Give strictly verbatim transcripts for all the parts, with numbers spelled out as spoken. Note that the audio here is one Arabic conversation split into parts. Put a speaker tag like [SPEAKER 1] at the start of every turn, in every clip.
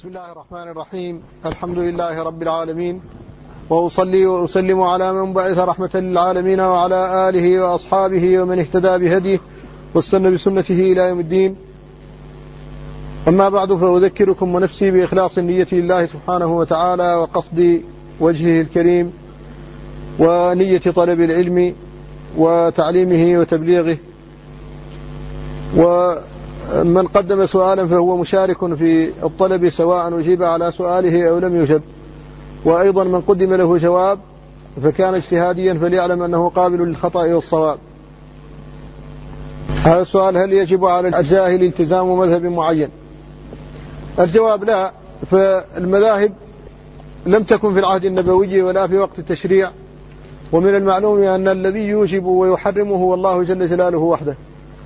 [SPEAKER 1] بسم الله الرحمن الرحيم. الحمد لله رب العالمين، وأصلي وأسلم على من بعث رحمة للعالمين وعلى آله وأصحابه ومن اهتدى بهديه واستنى بسنته إلى يوم الدين. أما بعد، فأذكركم ونفسي بإخلاص النية لله سبحانه وتعالى وقصد وجهه الكريم ونية طلب العلم وتعليمه وتبليغه. ومن قدم سؤالا فهو مشارك في الطلب سواء أجيب على سؤاله أو لم يجب، وأيضا من قدم له جواب فكان اجتهاديا فليعلم أنه قابل للخطأ والصواب. هذا السؤال: هل يجب على الجاهل التزام مذهب معين؟ الجواب: لا. فالمذاهب لم تكن في العهد النبوي ولا في وقت التشريع، ومن المعلوم أن الذي يوجب ويحرمه هو الله جل جلاله وحده،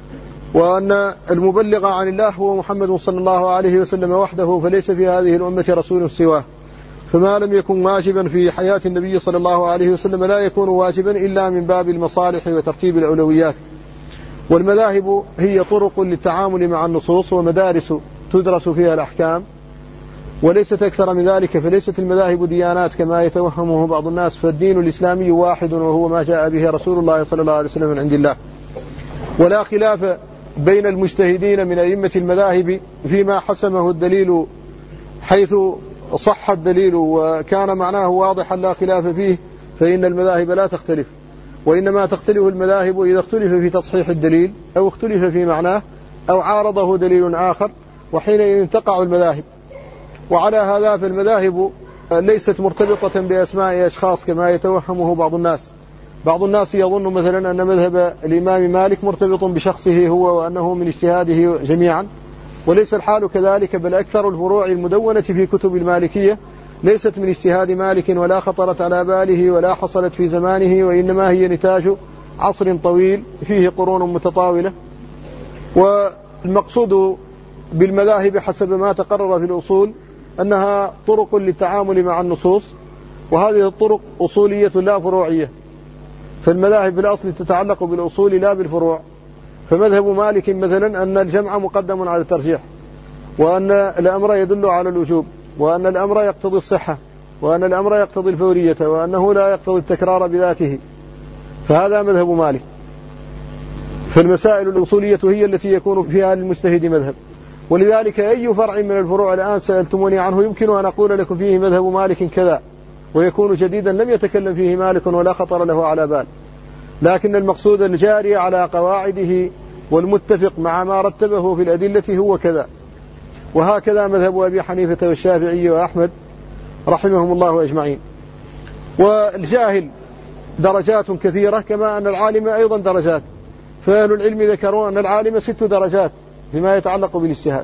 [SPEAKER 1] وأن المبلغ عن الله هو محمد صلى الله عليه وسلم وحده، فليس في هذه الأمة رسول سواه. فما لم يكن واجبا في حياة النبي صلى الله عليه وسلم لا يكون واجبا إلا من باب المصالح وترتيب الأولويات. والمذاهب هي طرق للتعامل مع النصوص ومدارس تدرس فيها الأحكام، وليست أكثر من ذلك. فليست المذاهب ديانات كما يتوهمه بعض الناس، فالدين الإسلامي واحد وهو ما جاء به رسول الله صلى الله عليه وسلم من عند الله. ولا خلاف بين المجتهدين من أئمة المذاهب فيما حسمه الدليل، حيث صح الدليل وكان معناه واضحا لا خلاف فيه، فإن المذاهب لا تختلف. وإنما تختلف المذاهب إذا اختلف في تصحيح الدليل أو اختلف في معناه أو عارضه دليل آخر، وحينئذ تقع المذاهب. وعلى هذا فالمذاهب ليست مرتبطة بأسماء أشخاص كما يتوهمه بعض الناس. بعض الناس يظن مثلا أن مذهب الإمام مالك مرتبط بشخصه هو وأنه من اجتهاده جميعا، وليس الحال كذلك، بل أكثر الفروع المدونة في كتب المالكية ليست من اجتهاد مالك ولا خطرت على باله ولا حصلت في زمانه، وإنما هي نتاج عصر طويل فيه قرون متطاولة. والمقصود بالمذاهب حسب ما تقرر في الأصول أنها طرق للتعامل مع النصوص، وهذه الطرق أصولية لا فروعية. فالمذاهب في الأصل تتعلق بالأصول لا بالفروع. فمذهب مالك مثلا أن الجمع مقدم على الترجيح، وأن الأمر يدل على الوجوب، وأن الأمر يقتضي الصحة، وأن الأمر يقتضي الفورية، وأنه لا يقتضي التكرار بذاته. فهذا مذهب مالك. فالمسائل الأصولية هي التي يكون فيها للمجتهد مذهب. ولذلك أي فرع من الفروع الآن سألتموني عنه يمكن أن أقول لكم فيه مذهب مالك كذا، ويكون جديدا لم يتكلم فيه مالك ولا خطر له على بال. لكن المقصود الجاري على قواعده والمتفق مع ما رتبه في الأدلة هو كذا. وهكذا مذهب أبي حنيفة والشافعي وأحمد رحمهم الله أجمعين. والجاهل درجات كثيرة كما أن العالم أيضا درجات. فأهل العلم ذكروا أن العالم ست درجات فيما يتعلق بالاجتهاد.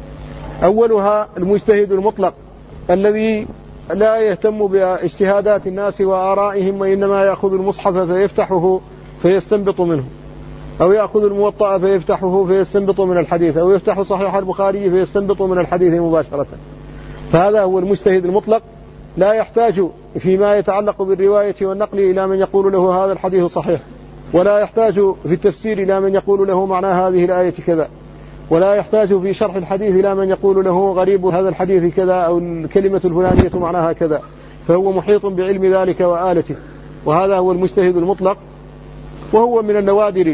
[SPEAKER 1] أولها المجتهد المطلق الذي لا يهتم باجتهادات الناس وآرائهم، وإنما يأخذ المصحف فيفتحه فيستنبط منه، أو يأخذ الموطأ فيفتحه فيستنبط من الحديث، أو يفتح صحيح البخاري فيستنبط من الحديث مباشرة. فهذا هو المجتهد المطلق، لا يحتاج فيما يتعلق بالرواية والنقل إلى من يقول له هذا الحديث صحيح، ولا يحتاج في التفسير إلى من يقول له معنى هذه الآية كذا، ولا يحتاج في شرح الحديث إلى من يقول له غريب هذا الحديث كذا أو الكلمة الفلانية معناها كذا. فهو محيط بعلم ذلك وآلته، وهذا هو المجتهد المطلق، وهو من النوادر.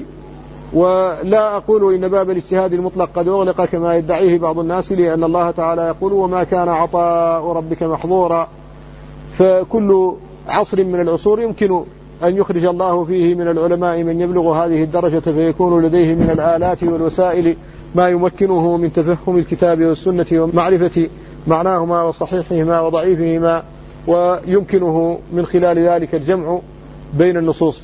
[SPEAKER 1] ولا أقول إن باب الاجتهاد المطلق قد أغلق كما يدعيه بعض الناس، لأن الله تعالى يقول: وما كان عطاء ربك محظورا. فكل عصر من العصور يمكن أن يخرج الله فيه من العلماء من يبلغ هذه الدرجة، فيكون لديه من الآلات والوسائل ما يمكنه من تفهم الكتاب والسنة ومعرفة معناهما وصحيحهما وضعيفهما، ويمكنه من خلال ذلك الجمع بين النصوص.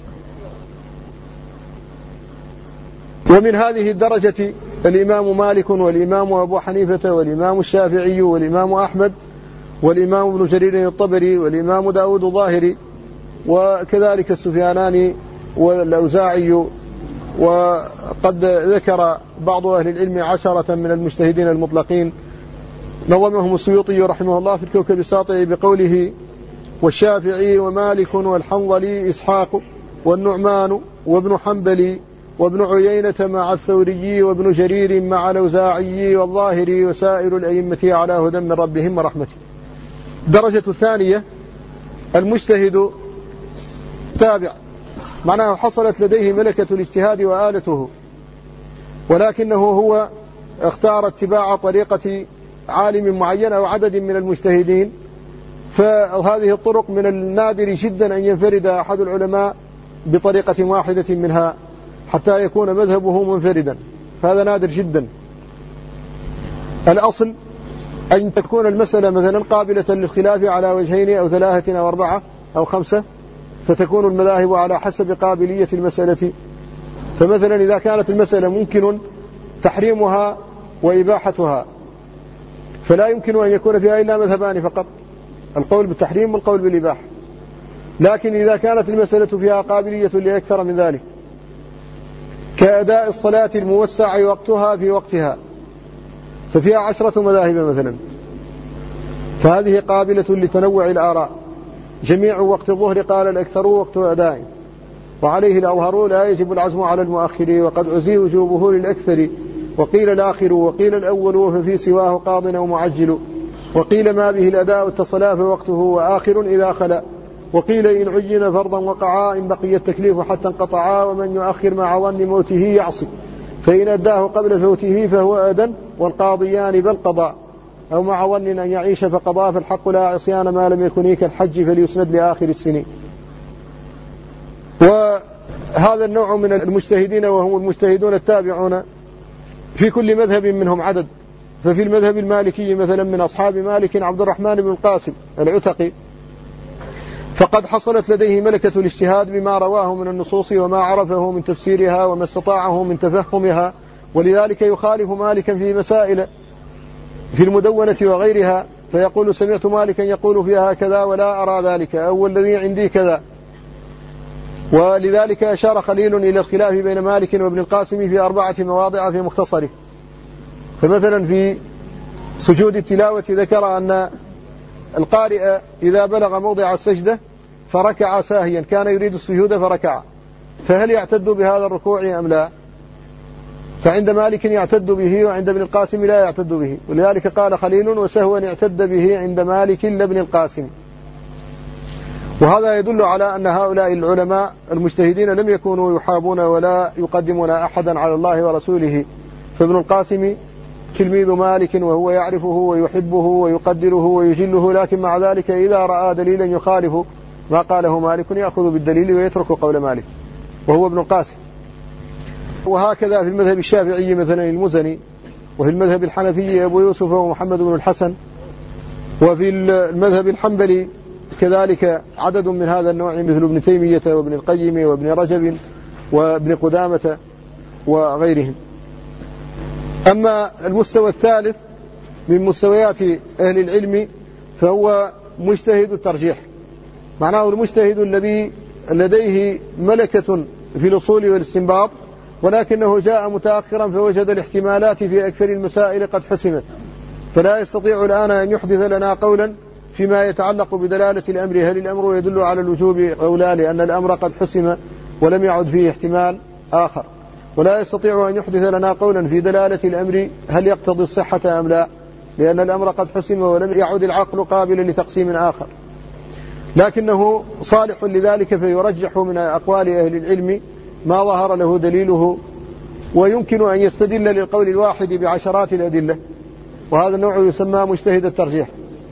[SPEAKER 1] ومن هذه الدرجة الإمام مالك والإمام أبو حنيفة والإمام الشافعي والإمام أحمد والإمام ابن جرير الطبري والإمام داود الظاهري، وكذلك السفياناني والأوزاعي. وقد ذكر بعض أهل العلم عشرة من المجتهدين المطلقين نظمهم السيوطي رحمه الله في الكوكب الساطع بقوله: والشافعي ومالك والحنظلي إسحاق والنعمان وابن حنبل وابن عيينة مع الثوري وابن جرير مع الأوزاعي والظاهري وسائر الأئمة على هدى من ربهم ورحمته. الدرجة الثانية المجتهد تابع، معناه حصلت لديه ملكة الاجتهاد وآلته، ولكنه هو اختار اتباع طريقة عالم معين أو عدد من المجتهدين، فهذه الطرق من النادر جدا أن ينفرد أحد العلماء بطريقة واحدة منها حتى يكون مذهبه منفردا، فهذا نادر جدا. الأصل أن تكون المسألة مثلا قابلة للخلاف على وجهين أو ثلاثة أو أربعة أو خمسة، فتكون المذاهب على حسب قابلية المسألة. فمثلا إذا كانت المسألة ممكن تحريمها وإباحتها فلا يمكن أن يكون فيها إلا مذهبان فقط، القول بالتحريم والقول بالإباحة. لكن إذا كانت المسألة فيها قابلية لأكثر من ذلك، كأداء الصلاة الموسع وقتها في وقتها، ففيها عشرة مذاهب مثلا، فهذه قابلة لتنوع الآراء. جميع وقت الظهر قال الأكثر وقت أداء، وعليه الأظهر لا يجب العزم على المؤخر، وقد أزي وجوبه للأكثر، وقيل الآخر وقيل الأول، ففي سواه قاض أو معجل، وقيل ما به الأداء اتصلا فوقته وآخر إذا خلا، وقيل إن عين فرضا وقعا إن بقي التكليف حتى انقطعا، ومن يؤخر مع ظن موته يعصي، فإن أداه قبل فوته فهو أدى، والقاضيان بل قضاء، أو مع ظن أن يعيش فقضاء، فالحق لا عصيان ما لم يكن كالحج فليسند لآخر السنين. وهذا النوع من المجتهدين وهم المجتهدون التابعون في كل مذهب منهم عدد. ففي المذهب المالكي مثلا من أصحاب مالك عبد الرحمن بن القاسم العتقي، فقد حصلت لديه ملكة الاجتهاد بما رواه من النصوص وما عرفه من تفسيرها وما استطاعه من تفهمها، ولذلك يخالف مالكا في مسائل في المدونة وغيرها، فيقول سمعت مالكا يقول فيها كذا ولا أرى ذلك، أو الذي عندي كذا. ولذلك أشار خليل إلى الخلاف بين مالك وابن القاسم في أربعة مواضع في مختصره. فمثلا في سجود التلاوة ذكر أن القارئ إذا بلغ موضع السجدة فركع ساهيا كان يريد السجود فركع، فهل يعتد بهذا الركوع أم لا؟ فعند مالك يعتد به، وعند ابن القاسم لا يعتد به، ولذلك قال خليل وسهوا اعتد به عند مالك لابن القاسم. وهذا يدل على أن هؤلاء العلماء المجتهدين لم يكونوا يحابون ولا يقدمون أحدا على الله ورسوله. فابن القاسم تلميذ مالك وهو يعرفه ويحبه ويقدره ويجله، لكن مع ذلك إذا رأى دليلا يخالف ما قاله مالك يأخذ بالدليل ويترك قول مالك، وهو ابن القاسم. وهكذا في المذهب الشافعي مثلا المزني، وفي المذهب الحنفي أبو يوسف ومحمد بن الحسن، وفي المذهب الحنبلي كذلك عدد من هذا النوع مثل ابن تيمية وابن القيم وابن رجب وابن قدامة وغيرهم. أما المستوى الثالث من مستويات أهل العلم فهو مجتهد الترجيح، معناه المجتهد الذي لديه ملكة في الأصول والاستنباط، ولكنه جاء متأخرا فوجد الاحتمالات في أكثر المسائل قد حسمت، فلا يستطيع الآن أن يحدث لنا قولا فيما يتعلق بدلالة الأمر، هل الأمر يدل على الوجوب أو لا، لأن الأمر قد حسم ولم يعد فيه احتمال آخر. ولا يستطيع أن يحدث لنا قولا في دلالة الأمر هل يقتضي الصحة أم لا، لأن الأمر قد حسم ولم يعد العقل قابلا لتقسيم آخر، لكنه صالح لذلك، فيرجح من أقوال أهل العلم ما ظهر له دليله، ويمكن أن يستدل للقول الواحد بعشرات الأدلة، وهذا النوع يسمى مجتهد الترجيح.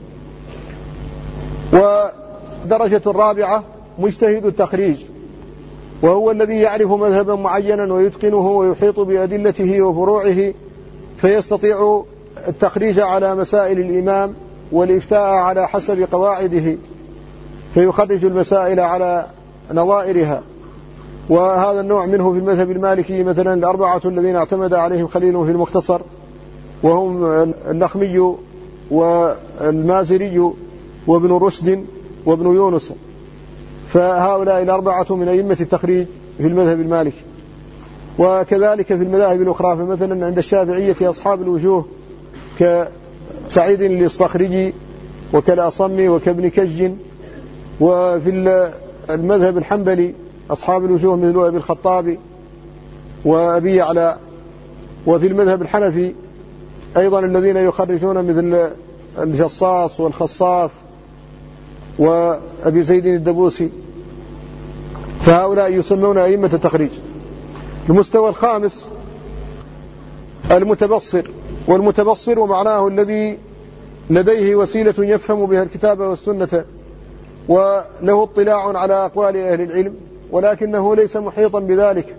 [SPEAKER 1] ودرجة الرابعة مجتهد التخريج، وهو الذي يعرف مذهبا معينا ويتقنه ويحيط بأدلته وفروعه، فيستطيع التخريج على مسائل الإمام والإفتاء على حسب قواعده، فيخرج المسائل على نظائرها. وهذا النوع منه في المذهب المالكي مثلا الأربعة الذين اعتمد عليهم خليل في المختصر، وهم النخمي والمازري وابن رشد وابن يونس، فهؤلاء الأربعة من أئمة التخريج في المذهب المالكي. وكذلك في المذاهب الأخرى، فمثلا عند الشافعية أصحاب الوجوه كسعيد الاصطخري وكالأصم وكابن كج، وفي المذهب الحنبلي أصحاب الوجوه مثل أبي الخطاب وأبي يعلى. وفي المذهب الحنفي أيضا الذين يخرجون مثل الجصاص والخصاف وأبي زيد الدبوسي، فهؤلاء يسمون أئمة التخريج. المستوى الخامس المتبصر، والمتبصر معناه الذي لديه وسيلة يفهم بها الكتاب والسنة وله اطلاع على أقوال أهل العلم، ولكنه ليس محيطا بذلك،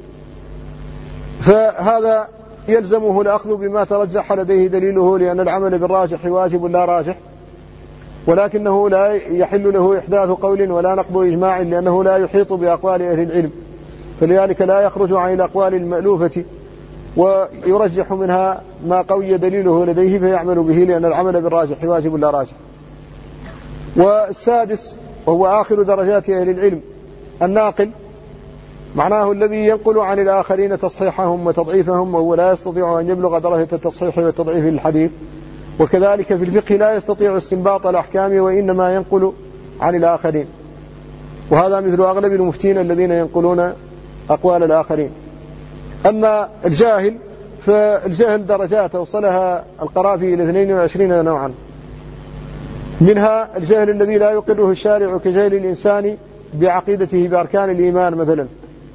[SPEAKER 1] فهذا يلزمه الأخذ بما ترجح لديه دليله، لأن العمل بالراجح واجب لا راجح، ولكنه لا يحل له إحداث قول ولا نقض إجماع، لأنه لا يحيط بأقوال أهل العلم، فلذلك لا يخرج عن الأقوال المألوفة ويرجح منها ما قوي دليله لديه فيعمل به، لأن العمل بالراجح واجب لا راجح. والسادس وهو آخر درجات أهل العلم الناقل، معناه الذي ينقل عن الآخرين تصحيحهم وتضعيفهم، وهو لا يستطيع أن يبلغ درجة التصحيح والتضعيف للحديث. وكذلك في الفقه لا يستطيع استنباط الأحكام وإنما ينقل عن الآخرين، وهذا مثل أغلب المفتين الذين ينقلون أقوال الآخرين. أما الجاهل فالجهل درجات أوصلها القرافي إلى اثنين وعشرين نوعا، منها الجهل الذي لا يقره الشارع كجهل الإنسان بعقيدته بأركان الإيمان مثلا،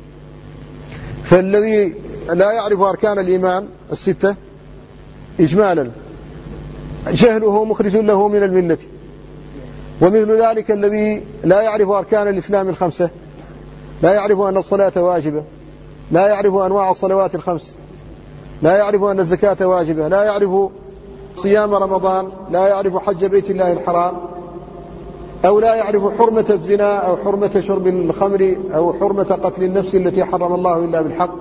[SPEAKER 1] فالذي لا يعرف أركان الإيمان الستة إجمالا جهله مخرج له من الملة. ومثل ذلك الذي لا يعرف أركان الإسلام الخمسة، لا يعرف أن الصلاة واجبة، لا يعرف أنواع الصلوات الخمس، لا يعرف أن الزكاة واجبة، لا يعرف صيام رمضان، لا يعرف حج بيت الله الحرام، أو لا يعرف حرمة الزنا أو حرمة شرب الخمر أو حرمة قتل النفس التي حرم الله إلا بالحق،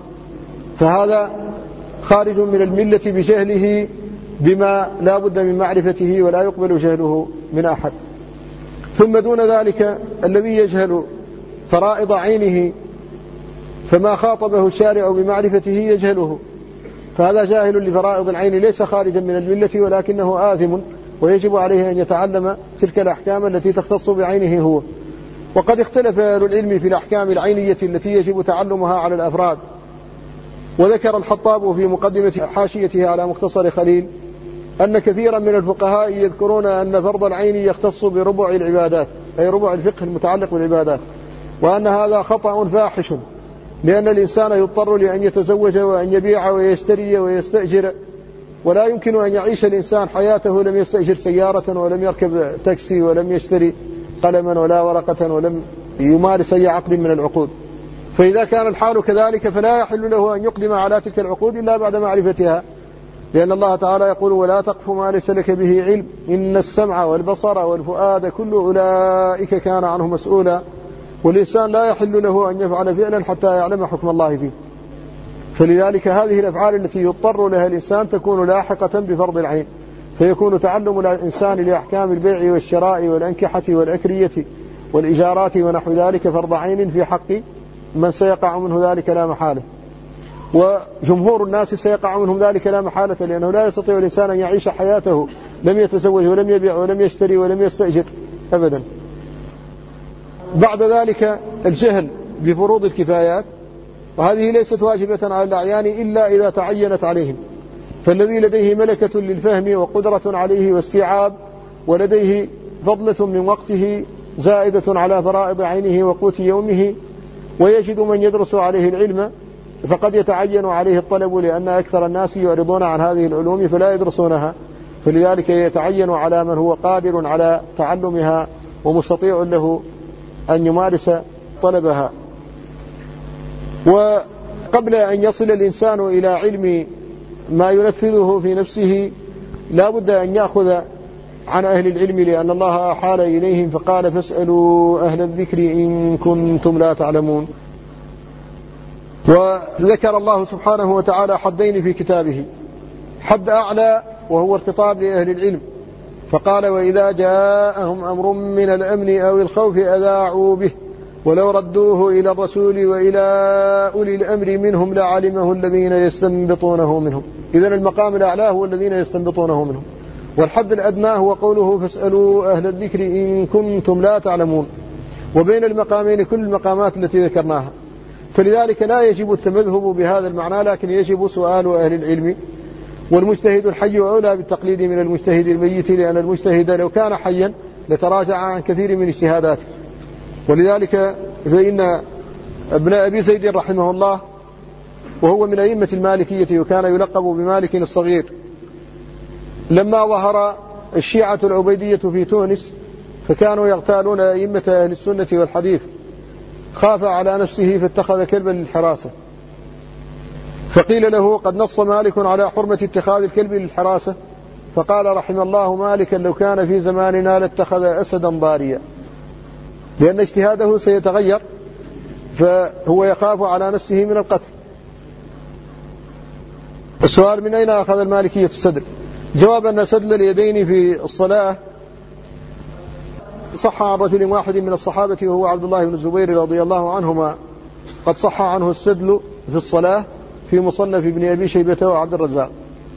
[SPEAKER 1] فهذا خارج من الملة بجهله بما لا بد من معرفته ولا يقبل جهله من أحد. ثم دون ذلك الذي يجهل فرائض عينه فما خاطبه الشارع بمعرفته يجهله، فهذا جاهل لفرائض العين ليس خارجا من الملة، ولكنه آثم ويجب عليه أن يتعلم تلك الأحكام التي تختص بعينه هو. وقد اختلف أهل العلم في الأحكام العينية التي يجب تعلمها على الأفراد. وذكر الحطاب في مقدمة حاشيته على مختصر خليل أن كثيرا من الفقهاء يذكرون أن فرض العين يختص بربع العبادات، أي ربع الفقه المتعلق بالعبادات، وأن هذا خطأ فاحش، لأن الإنسان يضطر لأن يتزوج وأن يبيع ويشتري ويستأجر، ولا يمكن أن يعيش الإنسان حياته لم يستأجر سيارة ولم يركب تاكسي ولم يشتري قلما ولا ورقة ولم يمارس أي عقد من العقود. فإذا كان الحال كذلك فلا يحل له أن يقدم على تلك العقود إلا بعد معرفتها، لأن الله تعالى يقول: ولا تقف ما ليس لك به علم إن السمع والبصر والفؤاد كل أولئك كان عنه مسؤولا. والإنسان لا يحل له أن يفعل فعلا حتى يعلم حكم الله فيه. فلذلك هذه الأفعال التي يضطر لها الإنسان تكون لاحقة بفرض العين، فيكون تعلم الإنسان لأحكام البيع والشراء والأنكحة والأكرية والإجارات ونحو ذلك فرض عين في حق من سيقع منه ذلك لا محالة، وجمهور الناس سيقع منهم ذلك لا محالة، لأنه لا يستطيع الإنسان أن يعيش حياته لم يتزوج ولم يبيع ولم يشتري ولم يستأجر أبدا. بعد ذلك الجهل بفروض الكفايات، وهذه ليست واجبة على الأعيان إلا إذا تعينت عليهم، فالذي لديه ملكة للفهم وقدرة عليه واستيعاب ولديه فضلة من وقته زائدة على فرائض عينه وقوت يومه ويجد من يدرس عليه العلم، فقد يتعين عليه الطلب، لأن أكثر الناس يعرضون عن هذه العلوم فلا يدرسونها، فلذلك يتعين على من هو قادر على تعلمها ومستطيع له أن يمارس طلبها. وقبل أن يصل الإنسان إلى علم ما ينفذه في نفسه لا بد أن يأخذ عن أهل العلم، لأن الله أحال إليهم فقال: فاسألوا أهل الذكر إن كنتم لا تعلمون. وذكر الله سبحانه وتعالى حدين في كتابه: حد أعلى وهو الخطاب لأهل العلم، فقال: وإذا جاءهم أمر من الأمن أو الخوف أذاعوا به ولو ردوه إلى الرسول وإلى أولي الأمر منهم لعلمه الذين يستنبطونه منهم. إذن المقام الأعلى هو الذين يستنبطونه منهم، والحد الأدنى هو قوله: فاسألوا أهل الذكر إن كنتم لا تعلمون. وبين المقامين كل المقامات التي ذكرناها، فلذلك لا يجب التمذهب بهذا المعنى، لكن يجب سؤال أهل العلم. والمجتهد الحي أولى بالتقليد من المجتهد الميت، لأن المجتهد لو كان حيا لتراجع عن كثير من اجتهاداته. ولذلك فإن ابن أبي زيد رحمه الله وهو من أئمة المالكية وكان يلقب بمالك الصغير، لما ظهر الشيعة العبيدية في تونس فكانوا يغتالون أئمة أهل السنة والحديث، خاف على نفسه فاتخذ كلبا للحراسة، فقيل له قد نص مالك على حرمة اتخاذ الكلب للحراسة، فقال رحم الله مالكا لو كان في زماننا لاتخذ أسدا ضاريا، لأن اجتهاده سيتغير فهو يخاف على نفسه من القتل. السؤال: من أين أخذ المالكية السدل؟ جواب أن سدل اليدين في الصلاة صح عن رجل واحد من الصحابة وهو عبد الله بن الزبير رضي الله عنهما، قد صح عنه السدل في الصلاة في مصنف ابن أبي شيبة وعبد الرزاق.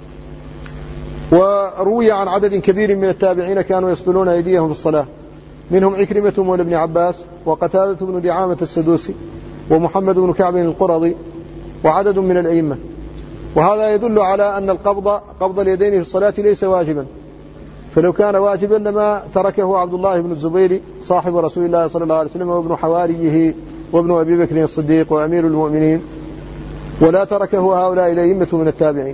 [SPEAKER 1] وروي عن عدد كبير من التابعين كانوا يسدلون أيديهم في الصلاة، منهم عكرمة مولى ابن عباس وقتادة بن دعامة السدوسي ومحمد بن كعب القرظي وعدد من الأئمة. وهذا يدل على أن القبض قبض اليدين في الصلاة ليس واجبا، فلو كان واجبا لما تركه عبد الله بن الزبير صاحب رسول الله صلى الله عليه وسلم وابن حواريه وابن أبي بكر الصديق وأمير المؤمنين، ولا تركه هؤلاء الأئمة من التابعين.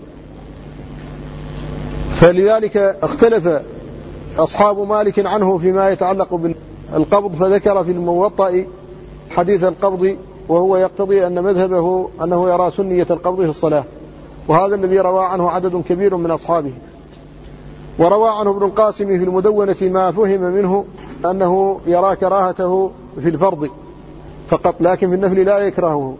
[SPEAKER 1] فلذلك اختلف أصحاب مالك عنه فيما يتعلق بالقبض، فذكر في الموطأ حديث القبض وهو يقتضي أن مذهبه أنه يرى سنية القبض في الصلاة، وهذا الذي روى عنه عدد كبير من أصحابه. وروى عنه ابن القاسم في المدونة ما فهم منه أنه يرى كراهته في الفرض فقط، لكن في النفل لا يكرهه.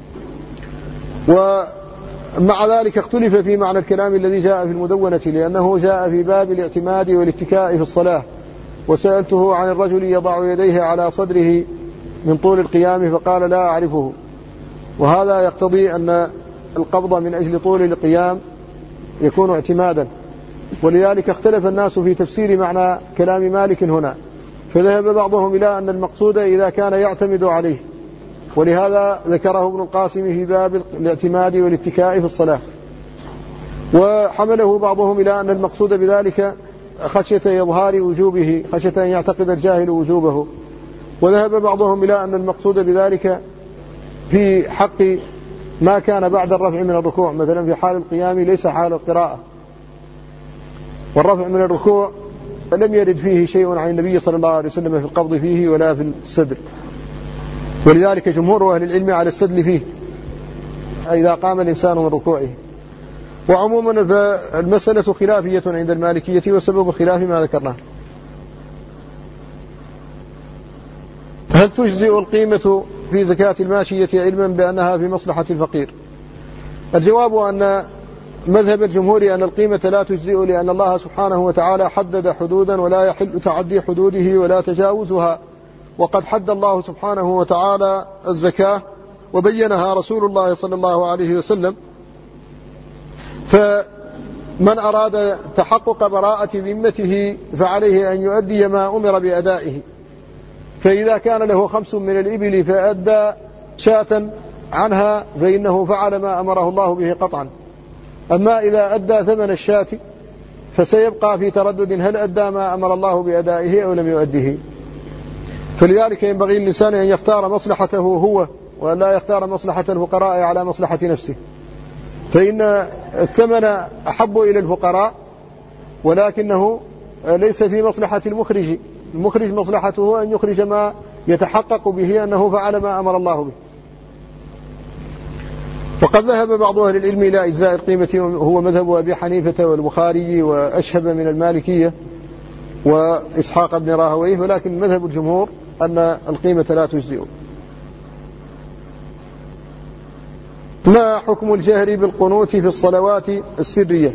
[SPEAKER 1] ومع ذلك اختلف في معنى الكلام الذي جاء في المدونة، لأنه جاء في باب الاعتماد والاتكاء في الصلاة، وسألته عن الرجل يضع يديه على صدره من طول القيام فقال لا أعرفه، وهذا يقتضي أن القبض من أجل طول القيام يكون اعتمادا. ولذلك اختلف الناس في تفسير معنى كلام مالك هنا، فذهب بعضهم إلى أن المقصود إذا كان يعتمد عليه، ولهذا ذكره ابن القاسم في باب الاعتماد والاتكاء في الصلاة. وحمله بعضهم إلى أن المقصود بذلك خشية إظهار وجوبه، خشية أن يعتقد الجاهل وجوبه. وذهب بعضهم إلى أن المقصود بذلك في حق ما كان بعد الرفع من الركوع، مثلا في حال القيام ليس حال القراءة، والرفع من الركوع لم يرد فيه شيء عن النبي صلى الله عليه وسلم في القبض فيه ولا في السدل، ولذلك جمهور أهل العلم على السدل فيه إذا قام الإنسان من ركوعه. وعموما فالمسألة خلافية عند المالكية، وسبب الخلاف ما ذكرناه. هل تجزئ القيمة في زكاة الماشية علما بأنها في مصلحة الفقير؟ الجواب أن مذهب الجمهور أن القيمة لا تجزئ، لأن الله سبحانه وتعالى حدد حدودا ولا يحل تعدي حدوده ولا تجاوزها، وقد حد الله سبحانه وتعالى الزكاة وبينها رسول الله صلى الله عليه وسلم. فمن أراد تحقق براءة ذمته فعليه أن يؤدي ما أمر بأدائه، فإذا كان له خمس من الإبل فأدى شاة عنها فإنه فعل ما أمره الله به قطعا. أما إذا أدى ثمن الشاة فسيبقى في تردد هل أدى ما أمر الله بأدائه أو لم يؤديه. فلذلك ينبغي الإنسان أن يختار مصلحته هو، وأن لا يختار مصلحة الفقراء على مصلحة نفسه، فإن الثمن أحب إلى الفقراء ولكنه ليس في مصلحة المخرج. المخرج مصلحته أن يخرج ما يتحقق به أنه فعل ما أمر الله به. وقد ذهب بعض أهل العلم إلى إجزاء القيمة، وهو مذهب أبي حنيفة والبخاري وأشهب من المالكية وإسحاق بن راهويه، ولكن مذهب الجمهور أن القيمة لا تجزئ. ما حكم الجهر بالقنوت في الصلوات السرية،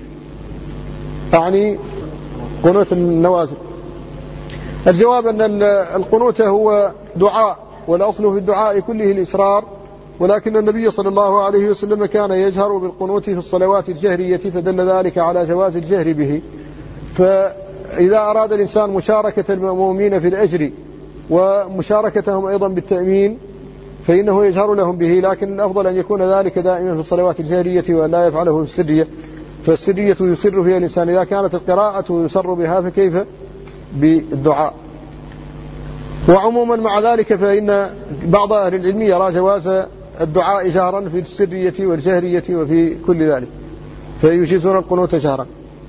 [SPEAKER 1] يعني قنوت النوازل؟ الجواب أن القنوت هو دعاء، والأصل في الدعاء كله الإسرار، ولكن النبي صلى الله عليه وسلم كان يجهر بالقنوت في الصلوات الجهرية، فدل ذلك على جواز الجهر به. فإذا أراد الإنسان مشاركة المأمومين في الأجر ومشاركتهم أيضا بالتأمين فإنه يجهر لهم به، لكن الأفضل أن يكون ذلك دائما في الصلوات الجهرية وأن لا يفعله في السرية، فالسرية يسر فيها الإنسان. إذا كانت القراءة يسر بها فكيف بالدعاء؟ وعموما مع ذلك فإن بعض أهل العلم يرى جواز الدعاء جهرا في السرية والجهرية وفي كل ذلك، فيجيزون القنوت جهرا.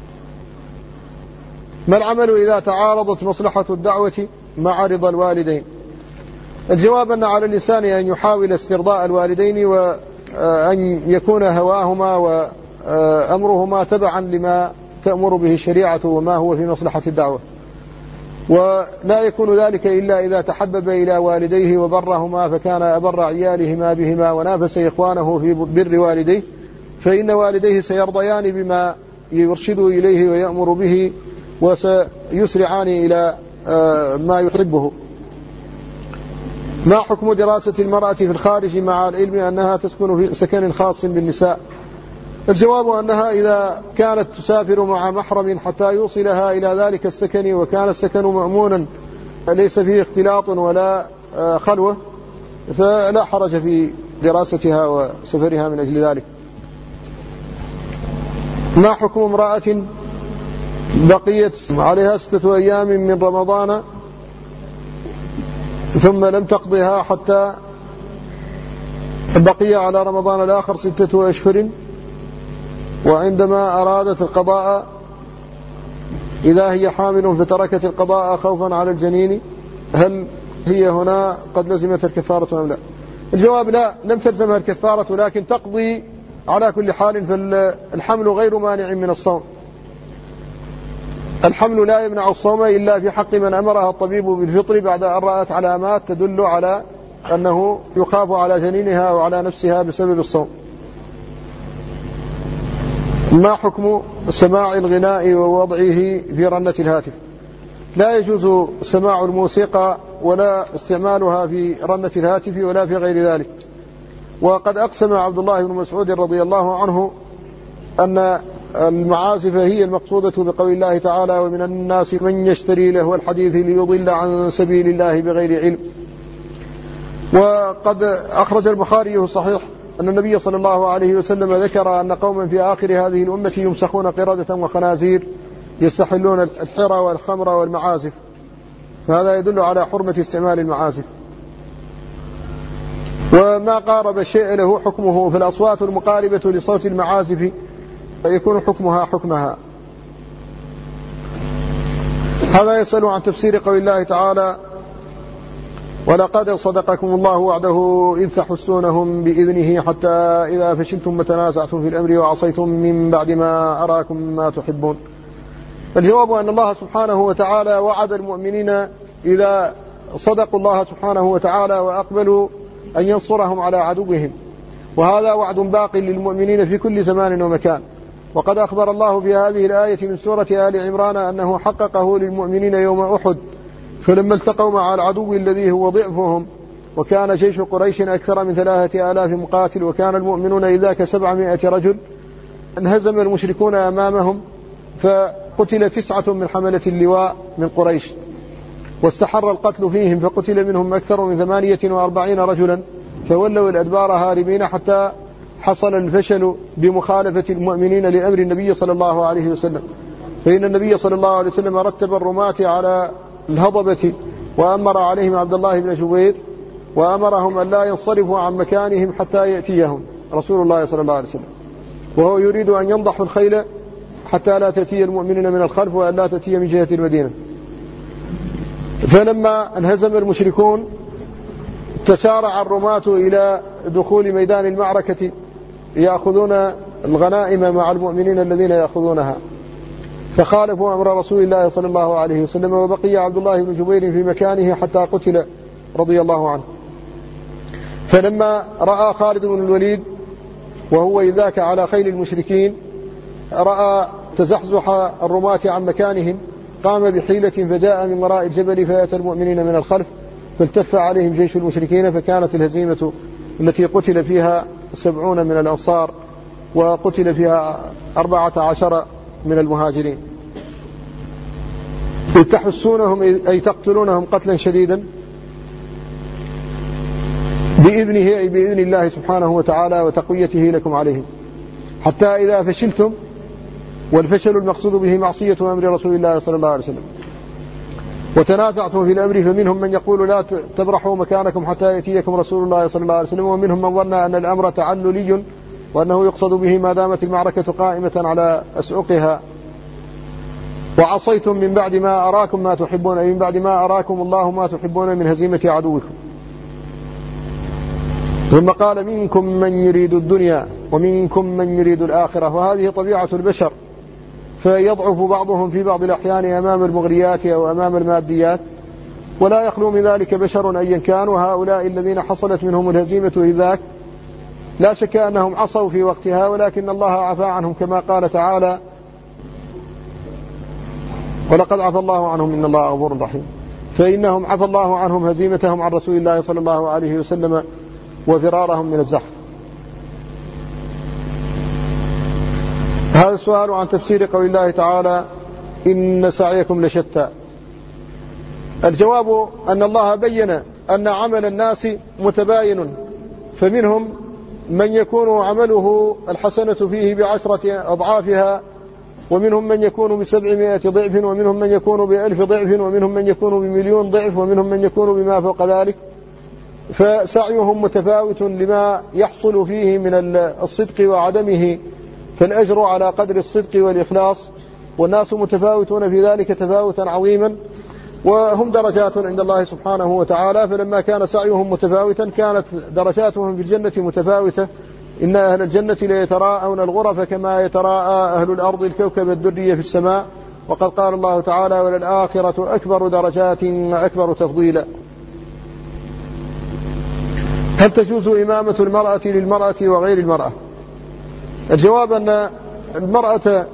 [SPEAKER 1] ما العمل إذا تعارضت مصلحة الدعوة مع رضا الوالدين؟ الجواب أن على الإنسان أن يحاول استرضاء الوالدين وأن يكون هواهما وأمرهما تبعا لما تأمر به الشريعة وما هو في مصلحة الدعوة، ولا يكون ذلك إلا إذا تحبب إلى والديه وبرهما فكان أبر عيالهما بهما ونافس إخوانه في بر والديه، فإن والديه سيرضيان بما يرشد إليه ويأمر به وسيسرعان إلى ما يحبه. ما حكم دراسة المرأة في الخارج مع العلم أنها تسكن في سكن خاص بالنساء؟ الجواب أنها إذا كانت تسافر مع محرم حتى يوصلها إلى ذلك السكن وكان السكن مأمونا ليس فيه اختلاط ولا خلوة فلا حرج في دراستها وسفرها من أجل ذلك. ما حكم امرأة بقيت عليها ستة أيام من رمضان ثم لم تقضها حتى بقي على رمضان الآخر ستة أشهر، وعندما أرادت القضاء إذا هي حامل فتركت القضاء خوفا على الجنين، هل هي هنا قد لزمت الكفارة أم لا؟ الجواب لا، لم تلزمها الكفارة، لكن تقضي على كل حال، فالحمل غير مانع من الصوم. الحمل لا يمنع الصوم إلا في حق من أمرها الطبيب بالفطر بعد أن رأت علامات تدل على أنه يخاف على جنينها وعلى نفسها بسبب الصوم. ما حكم سماع الغناء ووضعه في رنة الهاتف؟ لا يجوز سماع الموسيقى ولا استعمالها في رنة الهاتف ولا في غير ذلك. وقد أقسم عبد الله بن مسعود رضي الله عنه أن المعازف هي المقصودة بقول الله تعالى: ومن الناس من يشتري لهو الحديث ليضل عن سبيل الله بغير علم. وقد أخرج البخاري الصحيح أن النبي صلى الله عليه وسلم ذكر أن قوما في آخر هذه الأمة يمسخون قردة وخنازير يستحلون الحرى والخمر والمعازف، فهذا يدل على حرمة استعمال المعازف. وما قارب الشيء له حكمه، في الأصوات المقاربة لصوت المعازف يكون حكمها حكمها. هذا يسأل عن تفسير قول الله تعالى: ولقد صدقكم الله وعده إذ تحسونهم بإذنه حتى إذا فشلتم وتنازعتم في الأمر وعصيتم من بعد ما أراكم ما تحبون. الجواب أن الله سبحانه وتعالى وعد المؤمنين إذا صدقوا الله سبحانه وتعالى وأقبلوا أن ينصرهم على عدوهم، وهذا وعد باق للمؤمنين في كل زمان ومكان. وقد أخبر الله في هذه الآية من سورة آل عمران أنه حققه للمؤمنين يوم أحد، فلما التقوا مع العدو الذي هو ضعفهم، وكان جيش قريش أكثر من ثلاثة آلاف مقاتل، وكان المؤمنون إذا كسبعمائة رجل، انهزم المشركون أمامهم فقتل تسعة من حملة اللواء من قريش، واستحر القتل فيهم فقتل منهم أكثر من ثمانية وأربعين رجلا، فولوا الأدبار هاربين حتى حصل الفشل بمخالفة المؤمنين لأمر النبي صلى الله عليه وسلم. فإن النبي صلى الله عليه وسلم رتب الرماة على الهضبة وأمر عليهم عبد الله بن جبير وأمرهم أن لا ينصرفوا عن مكانهم حتى يأتيهم رسول الله صلى الله عليه وسلم، وهو يريد أن ينضحوا الخيل حتى لا تأتي المؤمنين من الخلف وأن لا تأتي من جهة المدينة. فلما انهزم المشركون تسارع الرماة إلى دخول ميدان المعركة يأخذون الغنائم مع المؤمنين الذين يأخذونها، فخالفوا أمر رسول الله صلى الله عليه وسلم، وبقي عبد الله بن جبير في مكانه حتى قتل رضي الله عنه. فلما رأى خالد بن الوليد وهو إذاك على خيل المشركين رأى تزحزح الرماة عن مكانهم، قام بحيلة فجاء من وراء الجبل فأتى المؤمنين من الخلف، فالتف عليهم جيش المشركين، فكانت الهزيمة التي قتل فيها سبعون من الأنصار وقتل فيها أربعة عشر من المهاجرين. إذ تحسونهم أي تقتلونهم قتلا شديدا بإذنه أي بإذن الله سبحانه وتعالى وتقويته لكم عليهم، حتى إذا فشلتم، والفشل المقصود به معصية أمر رسول الله صلى الله عليه وسلم، وتنازعتم في الأمر فمنهم من يقول لا تبرحوا مكانكم حتى يأتيكم رسول الله صلى الله عليه وسلم، ومنهم من ظن أن الأمر تعللي وأنه يقصد به ما دامت المعركة قائمة على أسؤقها. وعصيتم من بعد ما أراكم ما تحبون، أي من بعد ما أراكم الله ما تحبون من هزيمة عدوكم. ثم قال منكم من يريد الدنيا ومنكم من يريد الآخرة، وهذه طبيعة البشر، فيضعف بعضهم في بعض الأحيان أمام المغريات أو أمام الماديات، ولا يخلو من ذلك بشر أيا كان. وهؤلاء الذين حصلت منهم الهزيمة إذاك لا شك أنهم عصوا في وقتها، ولكن الله عفى عنهم كما قال تعالى ولقد عفى الله عنهم إن الله غفور رحيم، فإنهم عفى الله عنهم هزيمتهم عن رسول الله صلى الله عليه وسلم وفرارهم من الزحف. هذا السؤال عن تفسير قول الله تعالى إن سعيكم لشتى. الجواب أن الله بين أن عمل الناس متباين، فمنهم من يكون عمله الحسنة فيه بعشرة أضعافها، ومنهم من يكون بسبعمائة ضعف، ومنهم من يكون بألف ضعف، ومنهم من يكون بمليون ضعف، ومنهم من يكون بما فوق ذلك. فسعيهم متفاوت لما يحصل فيه من الصدق وعدمه، فالأجر على قدر الصدق والإخلاص، والناس متفاوتون في ذلك تفاوتا عظيما، وهم درجات عند الله سبحانه وتعالى. فلما كان سعيهم متفاوتا كانت درجاتهم في الجنة متفاوتة. إن أهل الجنة ليتراءون الغرف كما يتراءى أهل الأرض الكوكب الدري في السماء، وقد قال الله تعالى وللآخرة أكبر درجات وأكبر تفضيلا. هل تجوز إمامة المرأة للمرأة وغير المرأة؟ الجواب أن المرأة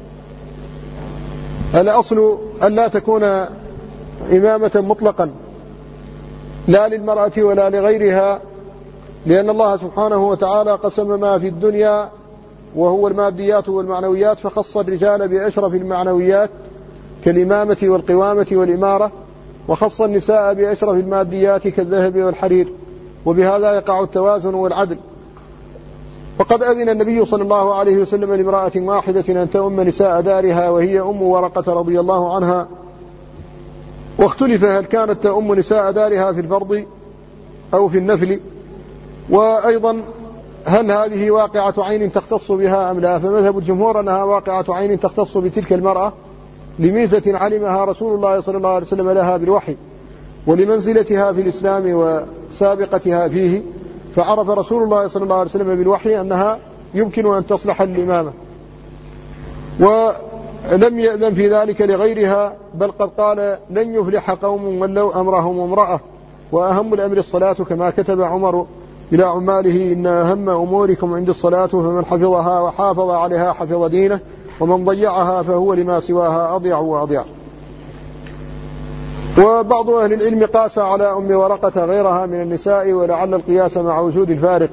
[SPEAKER 1] الأصل أن لا تكون إمامة مطلقا لا للمرأة ولا لغيرها، لأن الله سبحانه وتعالى قسم ما في الدنيا وهو الماديات والمعنويات، فخص الرجال بأشرف المعنويات كالإمامة والقوامة والإمارة، وخص النساء بأشرف الماديات كالذهب والحرير، وبهذا يقع التوازن والعدل. وقد أذن النبي صلى الله عليه وسلم لامرأة واحدة أن تؤم نساء دارها، وهي أم ورقة رضي الله عنها، واختلف هل كانت تؤم نساء دارها في الفرض أو في النفل، وأيضا هل هذه واقعة عين تختص بها أم لا. فمذهب الجمهور أنها واقعة عين تختص بتلك المرأة لميزة علمها رسول الله صلى الله عليه وسلم لها بالوحي، ولمنزلتها في الإسلام وسابقتها فيه، فعرف رسول الله صلى الله عليه وسلم بالوحي أنها يمكن أن تصلح للإمامة، ولم يأذن في ذلك لغيرها، بل قد قال لن يفلح قوم ولوا أمرهم امرأة، وأهم الأمر الصلاة، كما كتب عمر إلى عماله إن أهم أموركم عند الصلاة، فمن حفظها وحافظ عليها حفظ دينه، ومن ضيعها فهو لما سواها أضيع وأضيع. وبعض أهل العلم قاس على أم ورقة غيرها من النساء، ولعل القياس مع وجود الفارق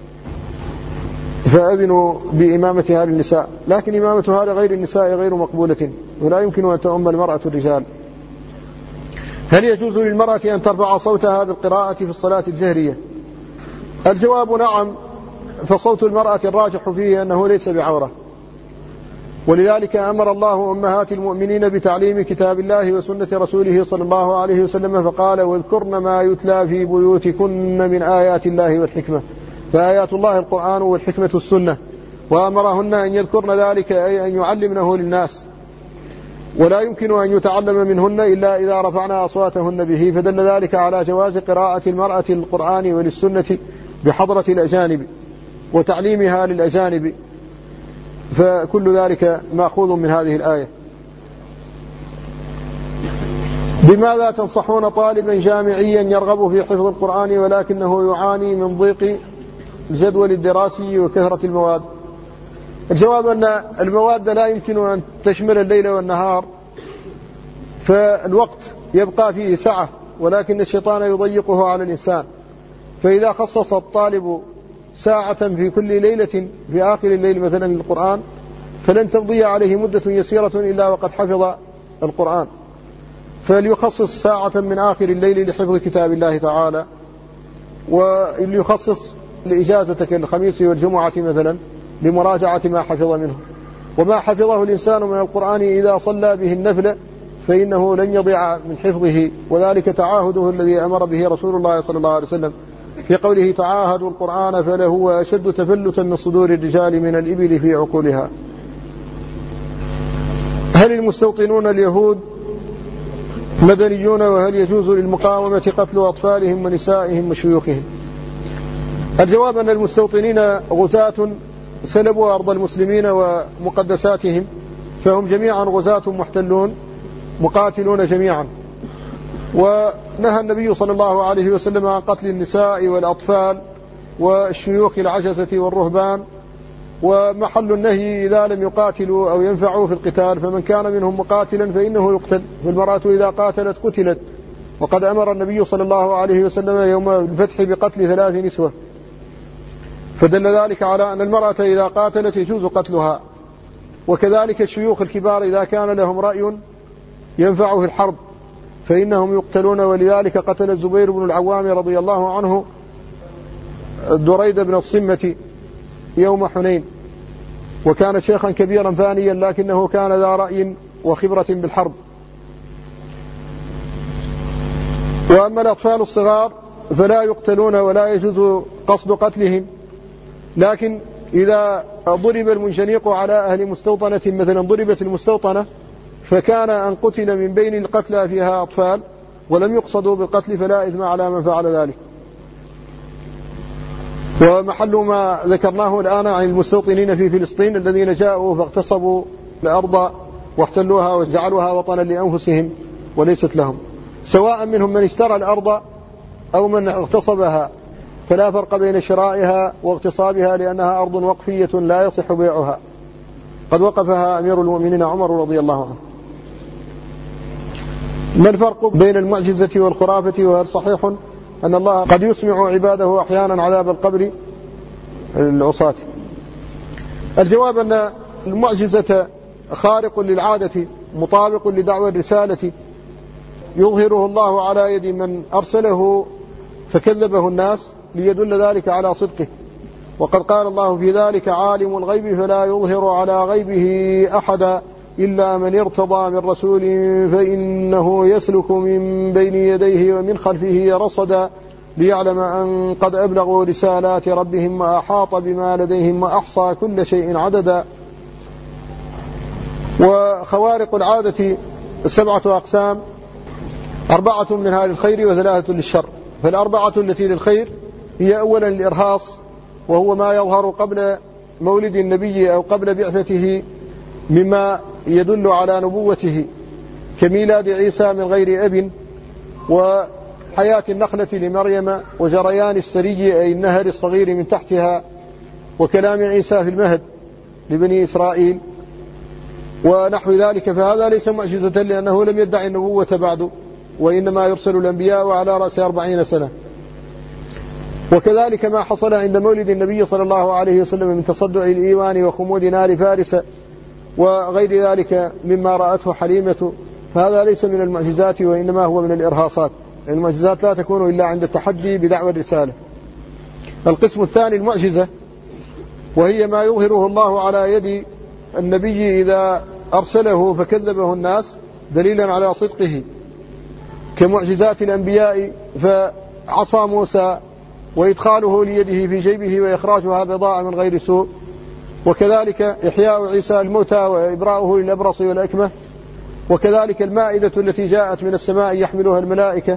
[SPEAKER 1] فأذنوا بإمامتها للنساء، لكن إمامتها لغير النساء غير مقبولة، ولا يمكن أن تؤم المرأة الرجال. هل يجوز للمرأة أن ترفع صوتها بالقراءة في الصلاة الجهرية؟ الجواب نعم، فصوت المرأة الراجح فيه أنه ليس بعورة، ولذلك أمر الله أمهات المؤمنين بتعليم كتاب الله وسنة رسوله صلى الله عليه وسلم، فقال واذكرن ما يتلى في بيوتكن من آيات الله والحكمة، فآيات الله القرآن والحكمة السنة، وأمرهن أن يذكرن ذلك، أي أن يعلمنه للناس، ولا يمكن أن يتعلم منهن إلا إذا رفعنا أصواتهن به، فدل ذلك على جواز قراءة المرأة للقرآن وللسنة بحضرة الأجانب وتعليمها للأجانب، فكل ذلك مأخوذ من هذه الآية. بماذا تنصحون طالبا جامعيا يرغب في حفظ القرآن ولكنه يعاني من ضيق الجدول الدراسي وكثرة المواد؟ الجواب أن المواد لا يمكن أن تشمل الليل والنهار، فالوقت يبقى فيه سعة، ولكن الشيطان يضيقه على الإنسان، فإذا خصص الطالب ساعة في كل ليلة في آخر الليل مثلا للقرآن، فلن تمضي عليه مدة يسيرة إلا وقد حفظ القرآن، فليخصص ساعة من آخر الليل لحفظ كتاب الله تعالى. وليخصص الإجازة كالخميس والجمعة مثلا لمراجعة ما حفظ منه. وما حفظه الإنسان من القرآن إذا صلى به النفل فإنه لن يضيع من حفظه، وذلك تعاهده الذي أمر به رسول الله صلى الله عليه وسلم في قوله تعاهدوا القرآن فلهو أشد تفلتا من صدور الرجال من الإبل في عقولها. هل المستوطنون اليهود مدنيون، وهل يجوز للمقاومة قتل أطفالهم ونسائهم وشيوخهم؟ الجواب أن المستوطنين غزاة سلبوا أرض المسلمين ومقدساتهم، فهم جميعا غزاة محتلون مقاتلون جميعا. ونهى النبي صلى الله عليه وسلم عن قتل النساء والأطفال والشيوخ العجزة والرهبان، ومحل النهي إذا لم يقاتلوا أو ينفعوا في القتال، فمن كان منهم مقاتلا فإنه يقتل، فالمرأة إذا قاتلت قتلت. وقد أمر النبي صلى الله عليه وسلم يوم الفتح بقتل ثلاث نسوة، فدل ذلك على أن المرأة إذا قاتلت يجوز قتلها. وكذلك الشيوخ الكبار إذا كان لهم رأي ينفع في الحرب فإنهم يقتلون، ولذلك قتل الزبير بن العوام رضي الله عنه دريد بن الصمة يوم حنين، وكان شيخا كبيرا فانيا لكنه كان ذا رأي وخبرة بالحرب. وأما الأطفال الصغار فلا يقتلون ولا يجوز قصد قتلهم، لكن إذا ضرب المنشنيق على أهل مستوطنة مثلا، ضربت المستوطنة فكان أن قتل من بين القتلى فيها أطفال ولم يقصدوا بالقتل فلا إثم على من فعل ذلك. ومحل ما ذكرناه الآن عن المستوطنين في فلسطين الذين جاءوا فاغتصبوا الأرض واحتلوها وجعلوها وطنا لأنفسهم وليست لهم، سواء منهم من اشترى الأرض أو من اغتصبها، فلا فرق بين شرائها واغتصابها لأنها أرض وقفية لا يصح بيعها، قد وقفها أمير المؤمنين عمر رضي الله عنه. ما الفرق بين المعجزة والخرافة، وهل صحيح أن الله قد يسمع عباده أحيانا عذاب القبر العصاة؟ الجواب أن المعجزة خارق للعادة مطابق لدعوى الرسالة يظهره الله على يد من أرسله فكذبه الناس ليدل ذلك على صدقه، وقد قال الله في ذلك عالم الغيب فلا يظهر على غيبه أحدا إلا من ارتضى من رسول فإنه يسلك من بين يديه ومن خلفه رصدا ليعلم أن قد أبلغوا رسالات ربهم وأحاط بما لديهم وأحصى كل شيء عددا. وخوارق العادة سبعة أقسام، أربعة منها للخير وثلاثة للشر. فالأربعة التي للخير هي أولا الإرهاص، وهو ما يظهر قبل مولد النبي أو قبل بعثته مما يدل على نبوته، كميلاد عيسى من غير أب، وحياة النخلة لمريم، وجريان السري أي النهر الصغير من تحتها، وكلام عيسى في المهد لبني إسرائيل ونحو ذلك. فهذا ليس معجزة لأنه لم يدعي النبوة بعد، وإنما يرسل الأنبياء على رأس أربعين سنة. وكذلك ما حصل عند مولد النبي صلى الله عليه وسلم من تصدع الإيمان وخمود نار فارس وغير ذلك مما رأته حليمة، فهذا ليس من المعجزات وإنما هو من الإرهاصات. المعجزات لا تكون إلا عند التحدي بدعوى الرسالة. القسم الثاني المعجزة، وهي ما يظهره الله على يد النبي إذا أرسله فكذبه الناس دليلا على صدقه، كمعجزات الأنبياء فعصا موسى وإدخاله ليده في جيبه وإخراجها بضاعة من غير سوء، وكذلك إحياء عيسى الموتى وإبراؤه للأبرص والأكمة، وكذلك المائدة التي جاءت من السماء يحملها الملائكة،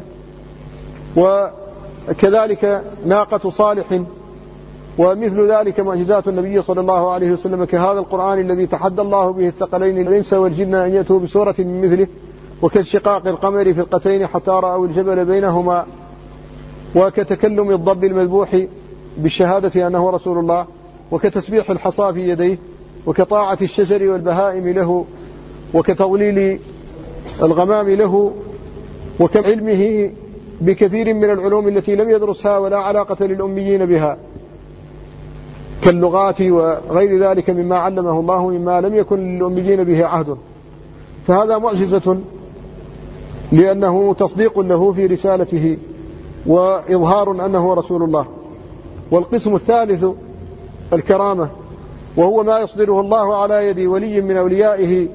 [SPEAKER 1] وكذلك ناقة صالح، ومثل ذلك معجزات النبي صلى الله عليه وسلم كهذا القرآن الذي تحدى الله به الثقلين الإنس والجن أن يأتوا بسورة من مثله، وكشقاق القمر في القتين حتى رأوا الجبل بينهما، وكتكلم الضب المذبوح بالشهادة أنه رسول الله، وكتسبيح الحصى في يديه، وكطاعة الشجر والبهائم له، وكتضليل الغمام له، وكعلمه بكثير من العلوم التي لم يدرسها ولا علاقة للأميين بها كاللغات وغير ذلك مما علمه الله مما لم يكن للأميين به عهد. فهذا معجزة لأنه تصديق له في رسالته. وإظهار أنه رسول الله. والقسم الثالث الكرامة، وهو ما يصدره الله على يد ولي من أوليائه،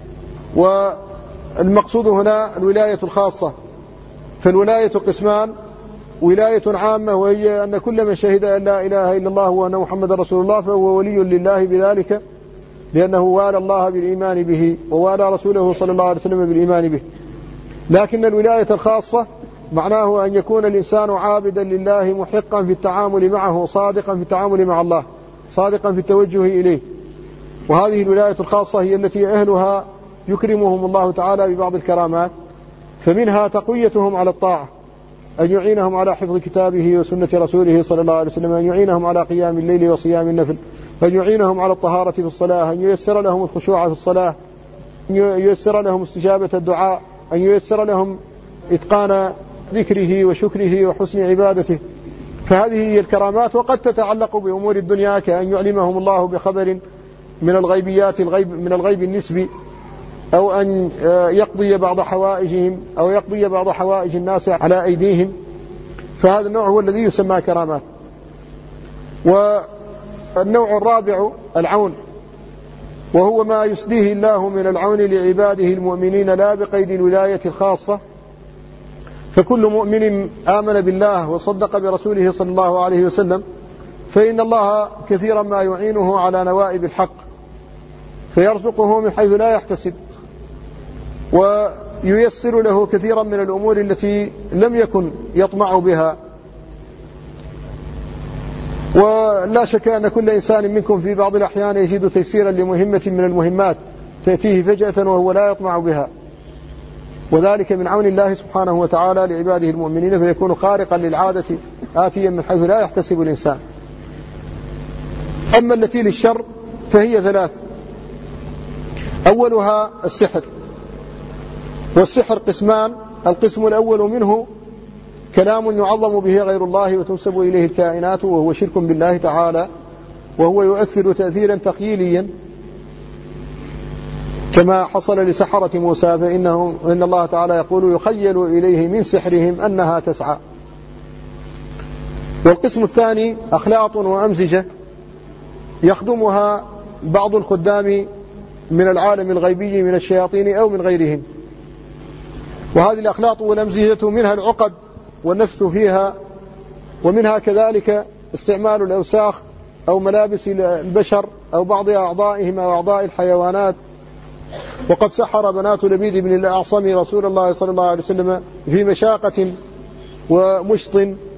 [SPEAKER 1] والمقصود هنا الولاية الخاصة. فالولاية قسمان: ولاية عامة، وهي أن كل من شهد أن لا إله إلا الله وأن محمد رسول الله فهو ولي لله بذلك، لأنه والى الله بالإيمان به ووالى رسوله صلى الله عليه وسلم بالإيمان به. لكن الولاية الخاصة معناه أن يكون الإنسان عابدا لله، محقا في التعامل معه، صادقا في التعامل مع الله، صادقا في التوجه إليه. وهذه الولاية الخاصة هي التي أهلها يكرمهم الله تعالى ببعض الكرامات، فمنها تقويتهم على الطاعة، أن يعينهم على حفظ كتابه وسنة رسوله صلى الله عليه وسلم، أن يعينهم على قيام الليل وصيام النفل، أن يعينهم على الطهارة في الصلاة، أن ييسر لهم الخشوع في الصلاة، أن ييسر لهم استجابة الدعاء، أن ييسر لهم إتقان ذكره وشكره وحسن عبادته. فهذه هي الكرامات، وقد تتعلق بأمور الدنيا، كأن يعلمهم الله بخبر من الغيبيات، الغيب من الغيب النسبي، أو أن يقضي بعض حوائجهم، أو يقضي بعض حوائج الناس على أيديهم. فهذا النوع هو الذي يسمى كرامات. والنوع الرابع العون، وهو ما يسديه الله من العون لعباده المؤمنين لا بقيد الولاية الخاصة. فكل مؤمن آمن بالله وصدق برسوله صلى الله عليه وسلم فإن الله كثيرا ما يعينه على نوائب الحق، فيرزقه من حيث لا يحتسب، وييسر له كثيرا من الأمور التي لم يكن يطمع بها. ولا شك أن كل إنسان منكم في بعض الأحيان يجد تيسيرا لمهمة من المهمات تأتيه فجأة وهو لا يطمع بها، وذلك من عون الله سبحانه وتعالى لعباده المؤمنين، فيكون خارقا للعادة آتيا من حيث لا يحتسب الإنسان. أما التي للشر فهي ثلاث: أولها السحر، والسحر قسمان: القسم الأول منه كلام يعظم به غير الله وتنسب إليه الكائنات، وهو شرك بالله تعالى، وهو يؤثر تأثيرا تخيليا كما حصل لسحرة موسى، فإنه إن الله تعالى يقول: يخيل إليه من سحرهم أنها تسعى. والقسم الثاني أخلاط وأمزجة يخدمها بعض الخدام من العالم الغيبي من الشياطين أو من غيرهم. وهذه الأخلاط والأمزجة منها العقد والنفث فيها، ومنها كذلك استعمال الأوساخ أو ملابس البشر أو بعض أعضائهم أو أعضاء الحيوانات. وقد سحر بنات لبيد بن الأعصم رسول الله صلى الله عليه وسلم في مشاقة ومشط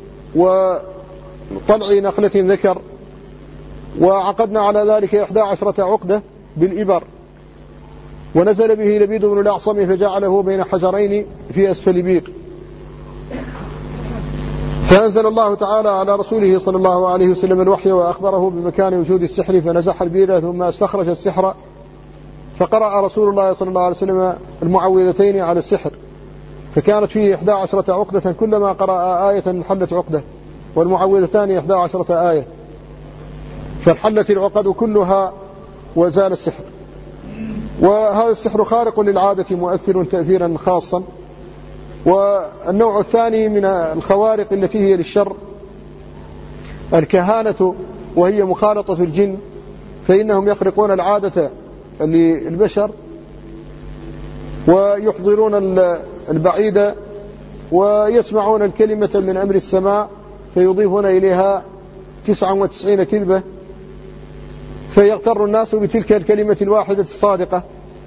[SPEAKER 1] وطلع نخلة ذكر، وعقدنا على ذلك إحدى عشرة عقدة بالإبر، ونزل به لبيد بن الأعصم فجعله بين حجرين في أسفل بير. فأنزل الله تعالى على رسوله صلى الله عليه وسلم الوحي وأخبره بمكان وجود السحر، فنزح البير ثم استخرج السحر، فقرأ رسول الله صلى الله عليه وسلم المعوذتين على السحر، فكانت فيه إحدى عشرة عقدة، كلما قرأ آية انحلت عقدة، والمعوذتان إحدى عشرة آية، فانحلت العقد كلها وزال السحر. وهذا السحر خارق للعادة مؤثر تأثيرا خاصا. والنوع الثاني من الخوارق التي هي للشر الكهانة، وهي مخالطة الجن، فإنهم يخرقون العادة للبشر ويحضرون البعيد ويسمعون الكلمة من أمر السماء فيضيفون إليها تسعة وتسعين كذبة، فيغتر الناس بتلك الكلمة الواحدة الصادقة.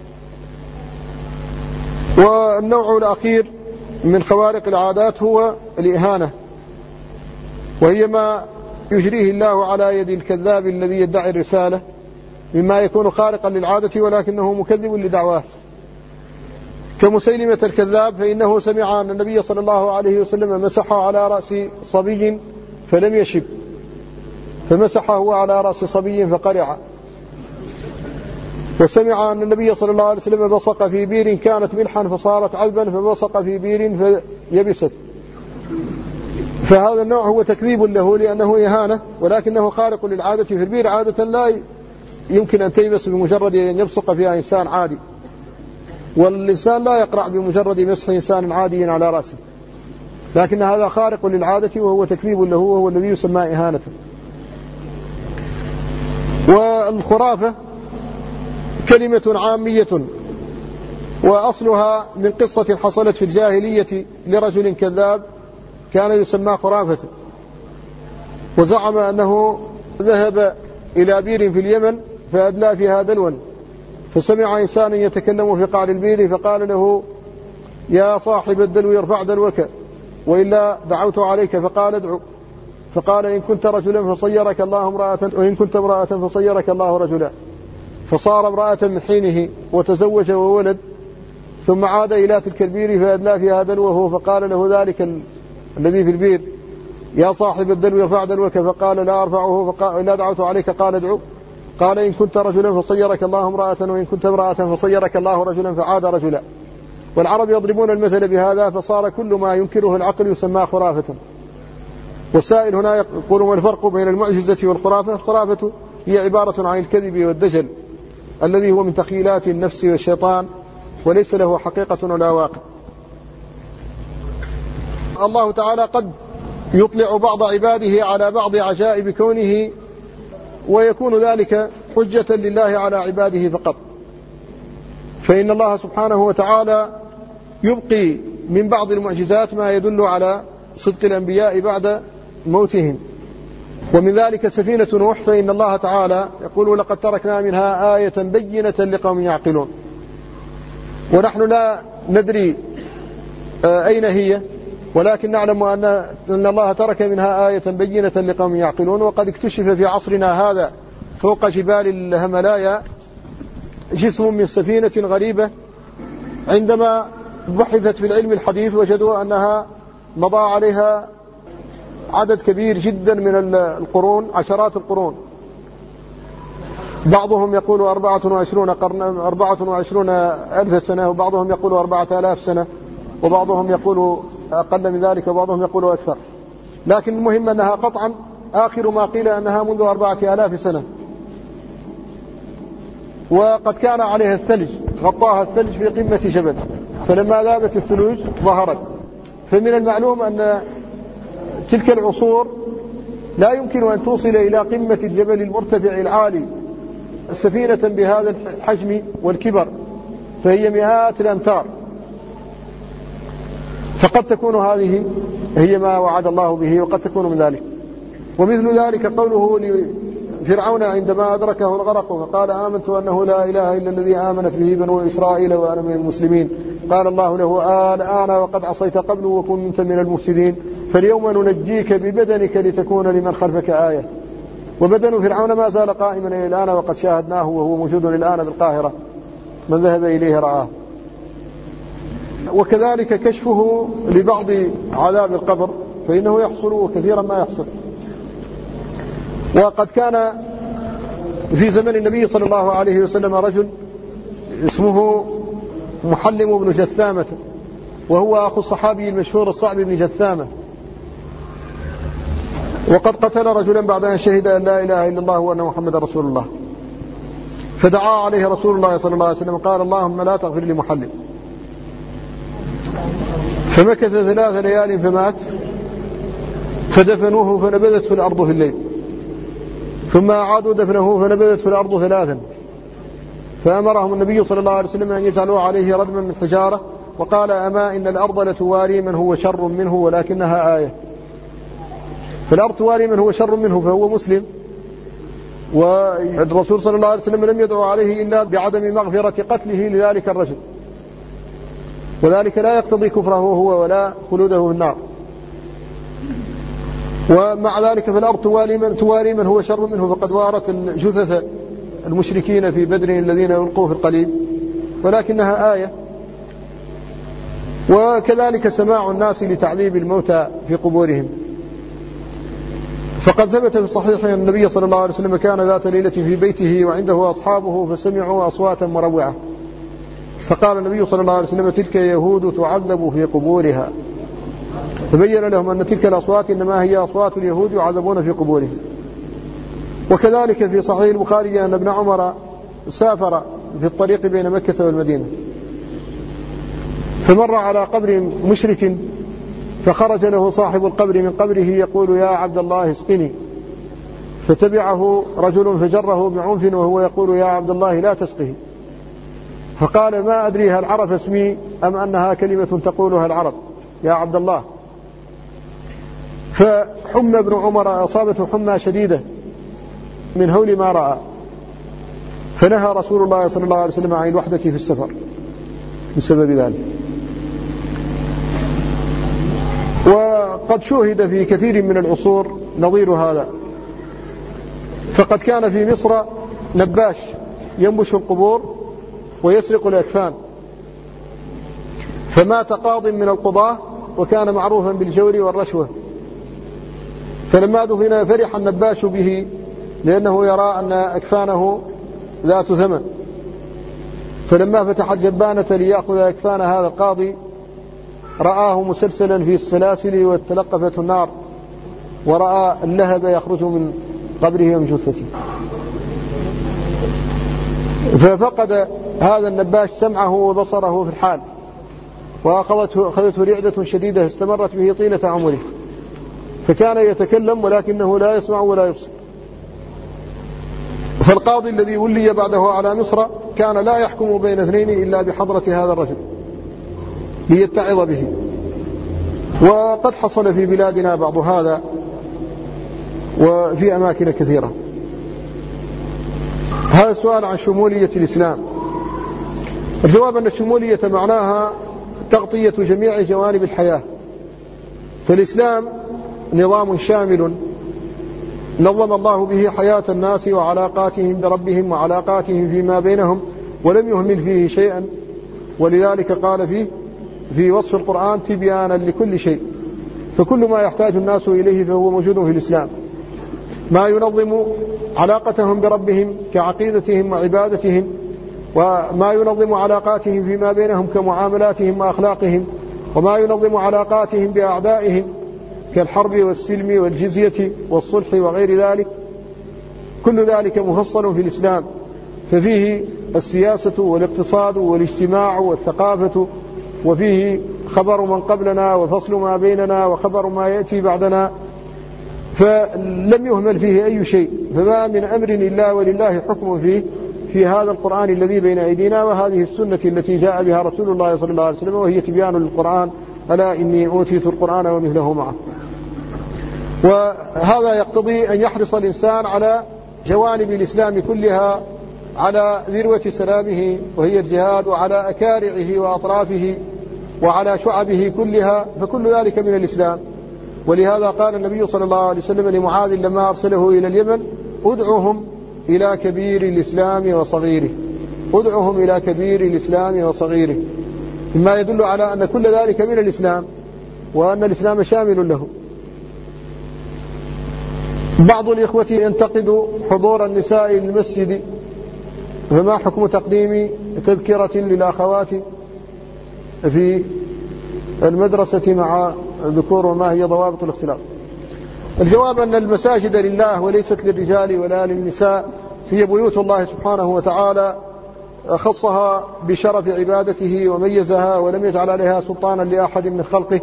[SPEAKER 1] والنوع الأخير من خوارق العادات هو الإهانة، وهي ما يجريه الله على يد الكذاب الذي يدعي الرسالة، مما يكون خارقا للعادة ولكنه مكذب لدعواه، كمسيلمة الكذاب، فإنه سمع أن النبي صلى الله عليه وسلم مسح على رأس صبي فلم يشب، فمسحه على رأس صبي فقرع. وسمع أن النبي صلى الله عليه وسلم بصق في بير كانت ملحا فصارت عذبا، فبصق في بير فيبست. فهذا النوع هو تكذيب له لأنه إهانة، ولكنه خارق للعادة. في البير عادة لا يمكن أن تيبس بمجرد أن يبصق فيها إنسان عادي، والإنسان لا يقرع بمجرد مسح إنسان عادي على رأسه. لكن هذا خارق للعادة وهو تكذيب له وهو الذي يسمى إهانة. والخرافة كلمة عامية وأصلها من قصة حصلت في الجاهلية لرجل كذاب كان يسمى خرافة، وزعم أنه ذهب إلى بير في اليمن فأدلى فيها دلوا، فسمع إنسان يتكلم في قعر البير فقال له: يا صاحب الدلو ارفع دلوك وإلا دعوت عليك، فقال: ادعو. فقال: إن كنت رجلا فصيرك الله امرأة، وإن كنت امرأة فصيرك الله رجلا. فصار امرأة من حينه وتزوج وولد، ثم عاد إلى تلك البير فأدلى فيها دلوه، فقال له ذلك ال... الذي في البير: يا صاحب الدلو ارفع دلوك، فقال: لا أرفعه، فقال: لا دعوت عليك، قال: ادعو. قال: إن كنت رجلا فصيرك الله امرأة، وإن كنت امرأة فصيرك الله رجلا، فعاد رجلا. والعرب يضربون المثل بهذا، فصار كل ما ينكره العقل يسمى خرافة. والسائل هنا يقول: ما الفرق بين المعجزة والخرافة؟ الخرافة هي عبارة عن الكذب والدجل الذي هو من تخيلات النفس والشيطان وليس له حقيقة ولا واقع. الله تعالى قد يطلع بعض عباده على بعض عجائب كونه، ويكون ذلك حجة لله على عباده فقط. فإن الله سبحانه وتعالى يبقي من بعض المعجزات ما يدل على صدق الأنبياء بعد موتهم، ومن ذلك سفينة نوح، فإن الله تعالى يقول: لقد تركنا منها آية بينة لقوم يعقلون. ونحن لا ندري أين هي، ولكن نعلم أن أن الله ترك منها آية بينة لقوم يعقلون. وقد اكتشف في عصرنا هذا فوق جبال الهملايا جسم من سفينة غريبة، عندما بحثت في العلم الحديث وجدوا أنها مضى عليها عدد كبير جدا من القرون، عشرات القرون. بعضهم يقول أربعة وعشرون قرنا، أربعة وعشرون ألف سنة، وبعضهم يقول أربعة آلاف سنة، وبعضهم يقول أقل من ذلك، وبعضهم يقول أكثر. لكن المهم أنها قطعا آخر ما قيل أنها منذ أربعة آلاف سنة. وقد كان عليها الثلج، غطاها الثلج في قمة جبل، فلما ذابت الثلوج ظهرت. فمن المعلوم أن تلك العصور لا يمكن أن توصل إلى قمة الجبل المرتفع العالي سفينة بهذا الحجم والكبر، فهي مئات الأمتار. فقد تكون هذه هي ما وعد الله به، وقد تكون من ذلك. ومثل ذلك قوله لفرعون عندما أدركه الغرق فقال: آمنت أنه لا إله إلا الذي آمنت به بنو إسرائيل وأنا من المسلمين. قال الله له: الآن وقد عصيت قبل وكنت من المفسدين، فاليوم ننجيك ببدنك لتكون لمن خلفك آية. وبدن فرعون ما زال قائما إلى الآن، وقد شاهدناه وهو موجود الآن بالقاهرة، من ذهب إليه رآه. وكذلك كشفه لبعض عذاب القبر، فإنه يحصل وكثيرا ما يحصل. وقد كان في زمن النبي صلى الله عليه وسلم رجل اسمه محلم بن جثامة، وهو أخو الصحابي المشهور الصعب بن جثامة، وقد قتل رجلا بعد أن شهد أن لا إله إلا الله وأن محمد رسول الله. فدعا عليه رسول الله صلى الله عليه وسلم قال: اللهم لا تغفر لمحلم. فمكث ثلاث ليال فمات، فدفنوه فنبذت في الأرض في الليل، ثم أعادوا دفنه فنبذت في الأرض ثلاثا، فأمرهم النبي صلى الله عليه وسلم أن يجعلوا عليه ردما من حجارة، وقال: أما إن الأرض لتواري من هو شر منه ولكنها آية. فالأرض تواري من هو شر منه، فهو مسلم، والرسول صلى الله عليه وسلم لم يدعو عليه إلا بعدم مغفرة قتله لذلك الرجل، وذلك لا يقتضي كفره هو ولا خلوده في النار. ومع ذلك فالأرض تواري من, تواري من هو شر منه، فقد وارت جثث المشركين في بدر الذين يلقوا في القليب، ولكنها آية. وكذلك سماع الناس لتعذيب الموتى في قبورهم. فقد ثبت في الصحيح أن النبي صلى الله عليه وسلم كان ذات ليلة في بيته وعنده أصحابه فسمعوا أصواتا مروعة، فقال النبي صلى الله عليه وسلم: تلك يهود تعذب في قبورها. فبين لهم أن تلك الأصوات إنما هي أصوات اليهود يعذبون في قبورهم. وكذلك في صحيح البخاري أن ابن عمر سافر في الطريق بين مكة والمدينة، فمر على قبر مشرك فخرج له صاحب القبر من قبره يقول يا عبد الله اسقني، فتبعه رجل فجره بعنف وهو يقول يا عبد الله لا تسقه، فقال ما أدري هل عرف اسمي أم أنها كلمة تقولها العرب يا عبد الله. فحمى ابن عمر أصابته حمى شديدة من هول ما رأى، فنهى رسول الله صلى الله عليه وسلم عن الوحدة في السفر بسبب ذلك. وقد شوهد في كثير من العصور نظير هذا، فقد كان في مصر نباش ينبش القبور ويسرق الأكفان، فمات قاض من القضاة وكان معروفا بالجور والرشوة، فلما دفن فرح النباش به لأنه يرى أن أكفانه ذات ثمن، فلما فتح الجبانة ليأخذ أكفان هذا القاضي رآه مسلسلا في السلاسل وتلقفته النار، ورأى اللهب يخرج من قبره ومن جثته، ففقد هذا النباش سمعه وبصره في الحال، وأخذته أخذته رعدة شديدة استمرت به طيلة عمره، فكان يتكلم ولكنه لا يسمع ولا يبصر. فالقاضي الذي ولي بعده على مصر كان لا يحكم بين اثنين إلا بحضرة هذا الرجل ليتعظ به، وقد حصل في بلادنا بعض هذا وفي أماكن كثيرة. هذا السؤال عن شمولية الإسلام. الجواب أن الشمولية معناها تغطية جميع جوانب الحياة، فالإسلام نظام شامل نظم الله به حياة الناس وعلاقاتهم بربهم وعلاقاتهم فيما بينهم، ولم يهمل فيه شيئا، ولذلك قال فيه في وصف القرآن تبيانا لكل شيء، فكل ما يحتاج الناس إليه فهو موجود في الإسلام، ما ينظم علاقتهم بربهم كعقيدتهم وعبادتهم، وما ينظم علاقاتهم فيما بينهم كمعاملاتهم وأخلاقهم، وما ينظم علاقاتهم بأعدائهم كالحرب والسلم والجزية والصلح وغير ذلك، كل ذلك مفصل في الإسلام، ففيه السياسة والاقتصاد والاجتماع والثقافة، وفيه خبر من قبلنا وفصل ما بيننا وخبر ما يأتي بعدنا، فلم يهمل فيه أي شيء، فما من أمر إلا ولله حكم فيه في هذا القرآن الذي بين أيدينا وهذه السنة التي جاء بها رسول الله صلى الله عليه وسلم، وهي تبيان للقرآن، ألا إني أوتيت القرآن ومثله معه. وهذا يقتضي أن يحرص الإنسان على جوانب الإسلام كلها، على ذروة سلامه وهي الجهاد، وعلى أكارعه وأطرافه، وعلى شعبه كلها، فكل ذلك من الإسلام. ولهذا قال النبي صلى الله عليه وسلم لمعاذ لما أرسله إلى اليمن ادعوهم إلى كبير الإسلام وصغيره، ادعوهم إلى كبير الإسلام وصغيره، مما يدل على أن كل ذلك من الإسلام، وأن الإسلام شامل له. بعض الإخوة ينتقد حضور النساء للمسجد، فما حكم تقديم تذكرة للأخوات في المدرسة مع الذكور، وما هي ضوابط الاختلاف؟ الجواب أن المساجد لله وليست للرجال ولا للنساء، هي بيوت الله سبحانه وتعالى، خصها بشرف عبادته وميزها ولم يجعل عليها سلطانا لأحد من خلقه،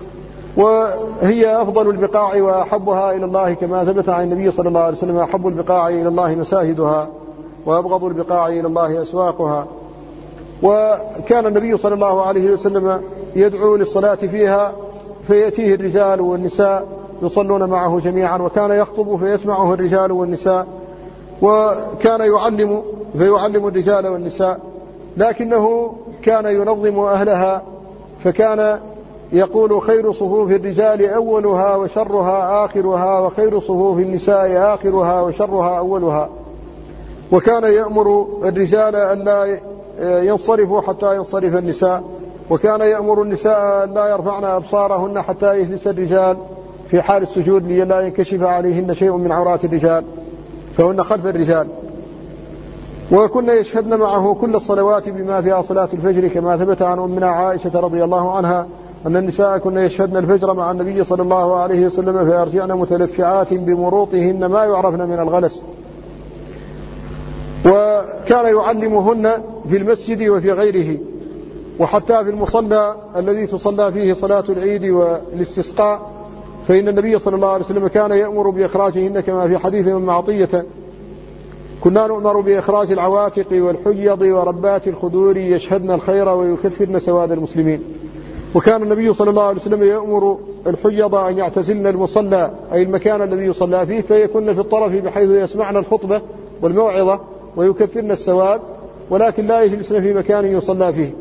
[SPEAKER 1] وهي أفضل البقاع وأحبها إلى الله، كما ثبت عن النبي صلى الله عليه وسلم أحب البقاع إلى الله مساجدها وأبغض البقاع إلى الله أسواقها. وكان النبي صلى الله عليه وسلم يدعو للصلاة فيها، فيأتيه الرجال والنساء يصلون معه جميعا، وكان يخطب فيسمعه الرجال والنساء، وكان يعلم فيعلم الرجال والنساء، لكنه كان ينظم أهلها، فكان يقول خير صفوف الرجال أولها وشرها آخرها، وخير صفوف النساء آخرها وشرها أولها. وكان يأمر الرجال أن لا ينصرفوا حتى ينصرف النساء، وكان يأمر النساء أن لا يرفعن أبصارهن حتى يجلس الرجال في حال السجود لئلا ينكشف عليهن شيء من عورات الرجال، فهن خلف الرجال. وكنا يشهدن معه كل الصلوات بما فيها صلاة الفجر، كما ثبت عن أمنا عائشة رضي الله عنها أن النساء كنا يشهدن الفجر مع النبي صلى الله عليه وسلم فيرجعن متلفعات بمروطهن ما يعرفن من الغلس. وكان يعلمهن في المسجد وفي غيره، وحتى في المصلى الذي تصلى فيه صلاة العيد والاستسقاء فإن النبي صلى الله عليه وسلم كان يأمر بإخراجهن كما في حديث أم عطية: كنا نؤمر بإخراج العواتق والحيض وربات الخدور يشهدن الخير ويكثرن سواد المسلمين. وكان النبي صلى الله عليه وسلم يأمر الحيض أن يعتزلن المصلى أي المكان الذي يصلى فيه فيكن في الطرف بحيث يسمعن الخطبة والموعظة ويكثرن السواد، ولكن لا يجلسن في مكان يصلى فيه.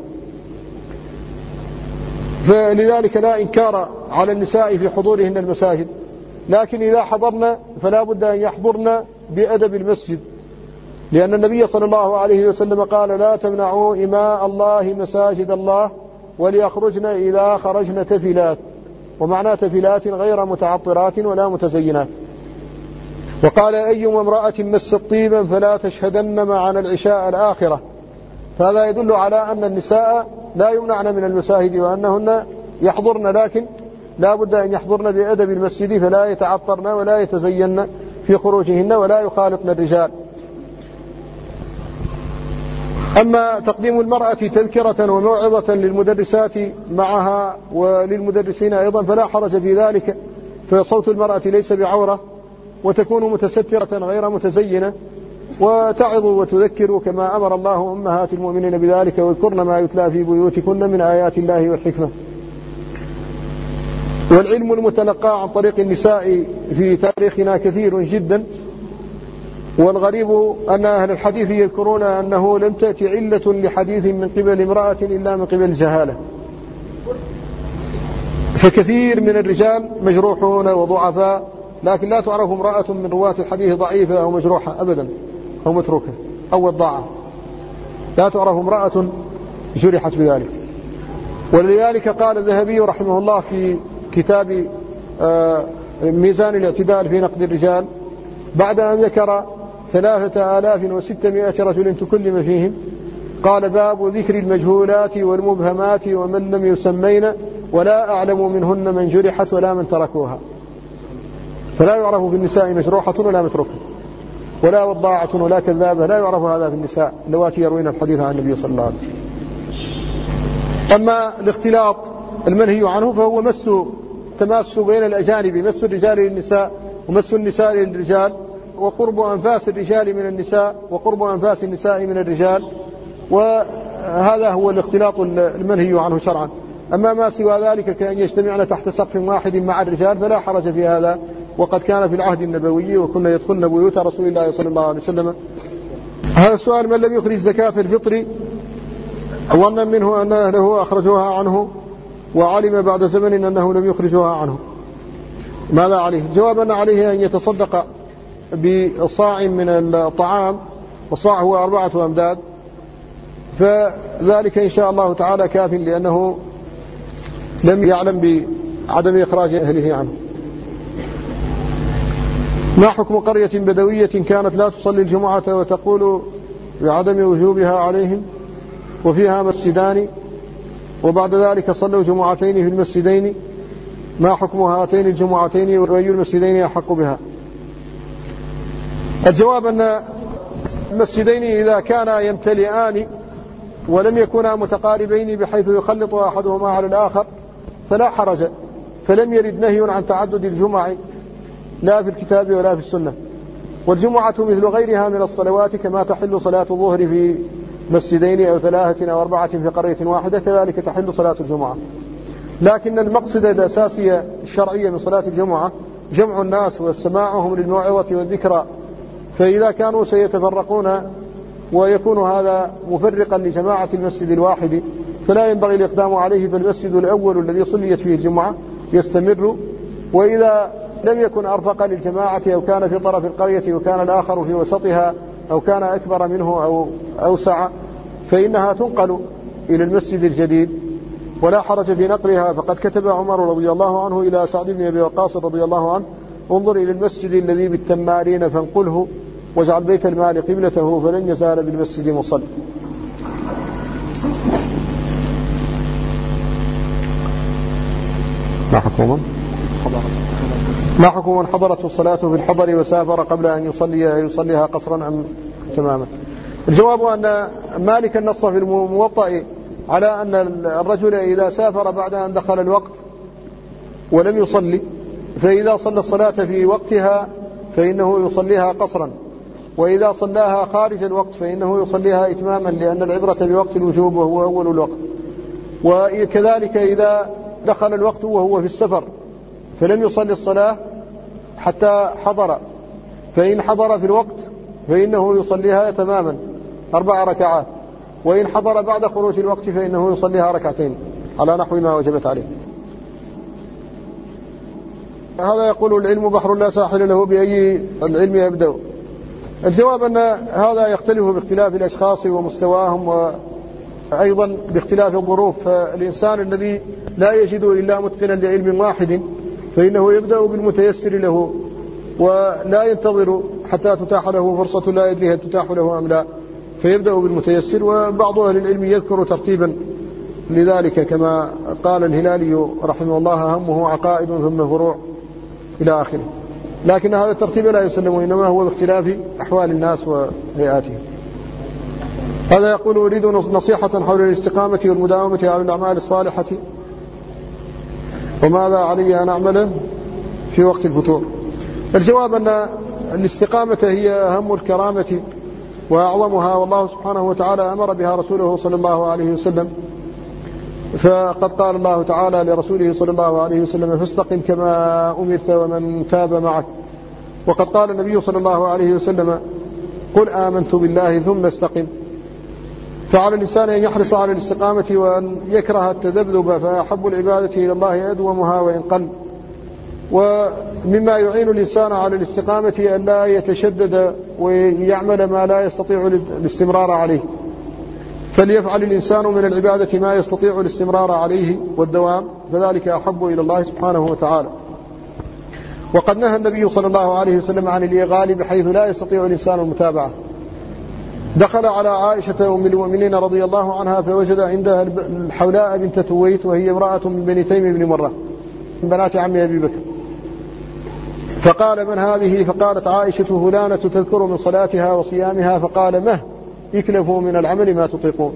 [SPEAKER 1] فلذلك لا إنكار على النساء في حضورهن المساجد، لكن إذا حضرن فلا بد أن يحضرن بأدب المسجد، لأن النبي صلى الله عليه وسلم قال: لا تمنعوا إماء الله مساجد الله وليخرجن إذا خرجن تفلات، ومعنى تفلات غير متعطرات ولا متزينات. وقال: أيما امرأة مست طيبا فلا تشهدن معنا العشاء الآخرة. فهذا يدل على أن النساء لا يمنعن من المساجد وأنهن يحضرن، لكن لا بد أن يحضرن بأدب المسجد فلا يتعطرن ولا يتزين في خروجهن ولا يخالطن الرجال. أما تقديم المرأة تذكرة وموعظة للمدرسات معها وللمدرسين أيضا فلا حرج في ذلك، فصوت المرأة ليس بعورة، وتكون متسترة غير متزينة وتعظ وتذكر كما أمر الله أمهات المؤمنين بذلك: واذكرن ما يتلى في بيوتكن من آيات الله والحكمة. والعلم المتلقى عن طريق النساء في تاريخنا كثير جدا، والغريب أن أهل الحديث يذكرون أنه لم تأتي علة لحديث من قبل امرأة إلا من قبل الجهالة، فكثير من الرجال مجروحون وضعفاء، لكن لا تعرف امرأة من رواة الحديث ضعيفة أو مجروحة أبدا أو متروكة أو وضاعة، لا تعرف امرأة جرحت بذلك. ولذلك قال الذهبي رحمه الله في كتاب ميزان الاعتدال في نقد الرجال بعد أن ذكر ثلاثة آلاف وستمائة رجل تكلم فيهم، قال: باب ذكر المجهولات والمبهمات ومن لم يسمين ولا أعلم منهن من جرحت ولا من تركوها. فلا يعرف في النساء مجروحة ولا متروكة ولا وضاعة ولا كذابة، لا يعرف هذا في النساء اللواتي يروين الحديث عن النبي صلى الله عليه وسلم. أما الاختلاط المنهي عنه فهو مس تماس بين الأجانب، مس الرجال للنساء ومس النساء للرجال، وقرب أنفاس الرجال من النساء وقرب أنفاس النساء من الرجال، وهذا هو الاختلاط المنهي عنه شرعا. أما ما سوى ذلك كأن يجتمعن تحت سقف واحد مع الرجال فلا حرج في هذا، وقد كان في العهد النبوي وكنا يدخلن بيوت رسول الله صلى الله عليه وسلم. هذا السؤال: من لم يخرج زكاة الفطر ظنا منه أن أهله أخرجوها عنه وعلم بعد زمن أنه لم يخرجوها عنه، ماذا عليه؟ جواب أن عليه أن يتصدق بصاع من الطعام، والصاع هو أربعة أمداد، فذلك إن شاء الله تعالى كاف، لأنه لم يعلم بعدم إخراج أهله عنه. ما حكم قرية بدوية كانت لا تصلي الجمعة وتقول بعدم وجوبها عليهم وفيها مسجدان وبعد ذلك صلوا جمعتين في المسجدين؟ ما حكم هاتين الجمعتين وأي المسجدين أحق بها؟ الجواب أن المسجدين إذا كانا يمتلئان ولم يكونا متقاربين بحيث يخلط أحدهما على الآخر فلا حرج، فلم يرد نهي عن تعدد الجمع لا في الكتاب ولا في السنة. والجمعة مثل غيرها من الصلوات، كما تحل صلاة الظهر في مسجدين أو ثلاثة أو أربعة في قرية واحدة كذلك تحل صلاة الجمعة. لكن المقصد الأساسي الشرعي من صلاة الجمعة جمع الناس وسماعهم للموعظة والذكرى، فإذا كانوا سيتفرقون ويكون هذا مفرقا لجماعة المسجد الواحد فلا ينبغي الإقدام عليه، فالمسجد الأول الذي صليت فيه الجمعة يستمر، وإذا لم يكن أرفق للجماعة أو كان في طرف القرية وكان الآخر في وسطها أو كان أكبر منه أو أوسع فإنها تنقل إلى المسجد الجديد ولا حرج في نقلها. فقد كتب عمر رضي الله عنه إلى سعد بن أبي وقاص رضي الله عنه: انظر إلى المسجد الذي بالتمارين فانقله واجعل بيت المال قبلته فلن يزال بالمسجد مصلى. ما حكم ما حكم من حضرته الصلاة في الحضر وسافر قبل أن يصلي يصليها قصرا أم تماما؟ الجواب أن مالك النص في الموطأ على أن الرجل إذا سافر بعد أن دخل الوقت ولم يصلي، فإذا صلى الصلاة في وقتها فإنه يصليها قصرا، وإذا صلاها خارج الوقت فإنه يصليها إتماما، لأن العبرة بوقت الوجوب وهو أول الوقت. وكذلك إذا دخل الوقت وهو في السفر فلم يصلي الصلاة حتى حضر، فإن حضر في الوقت فإنه يصليها تماما أربع ركعات، وإن حضر بعد خروج الوقت فإنه يصليها ركعتين على نحو ما وجبت عليه. هذا يقول العلم بحر لا ساحل له، بأي العلم يبدأ؟ الجواب أن هذا يختلف باختلاف الأشخاص ومستواهم، وأيضا باختلاف الظروف. فالإنسان الذي لا يجد إلا متقنا لعلم واحد فإنه يبدأ بالمتيسر له، ولا ينتظر حتى تتاح له فرصة لا يدري هل تتاح له أم لا، فيبدأ بالمتيسر. وبعض أهل العلم يذكر ترتيبا لذلك، كما قال الهلالي رحمه الله: همه عقائد ثم فروع إلى آخره. لكن هذا الترتيب لا يسلم، إنما هو باختلاف أحوال الناس وهيئاتهم. هذا يقول: أريد نصيحة حول الاستقامة والمداومة على الأعمال الصالحة، وماذا علي أن أعمل في وقت الفتور؟ الجواب أن الاستقامة هي أهم الكرامة وأعظمها، والله سبحانه وتعالى أمر بها رسوله صلى الله عليه وسلم. فقد قال الله تعالى لرسوله صلى الله عليه وسلم: فاستقم كما أمرت ومن تاب معك. وقد قال النبي صلى الله عليه وسلم: قل آمنت بالله ثم استقم. فعلى الإنسان أن يحرص على الاستقامة وأن يكره التذبذب، فأحب العبادة إلى الله أدومها وإن قل. ومما يعين الإنسان على الاستقامة أن لا يتشدد ويعمل ما لا يستطيع الاستمرار عليه، فليفعل الإنسان من العبادة ما يستطيع الاستمرار عليه والدوام، فذلك أحب إلى الله سبحانه وتعالى. وقد نهى النبي صلى الله عليه وسلم عن الإغال بحيث لا يستطيع الإنسان المتابعة. دخل على عائشة أم المؤمنين رضي الله عنها فوجد عندها الحولاء بنت تويت، وهي امرأة من بني تيم بن مرة من بنات عم أبي بكر. فقال: من هذه؟ فقالت: عائشة فلانة تذكر من صلاتها وصيامها. فقال: مه اكلفوا من العمل ما تطيقون.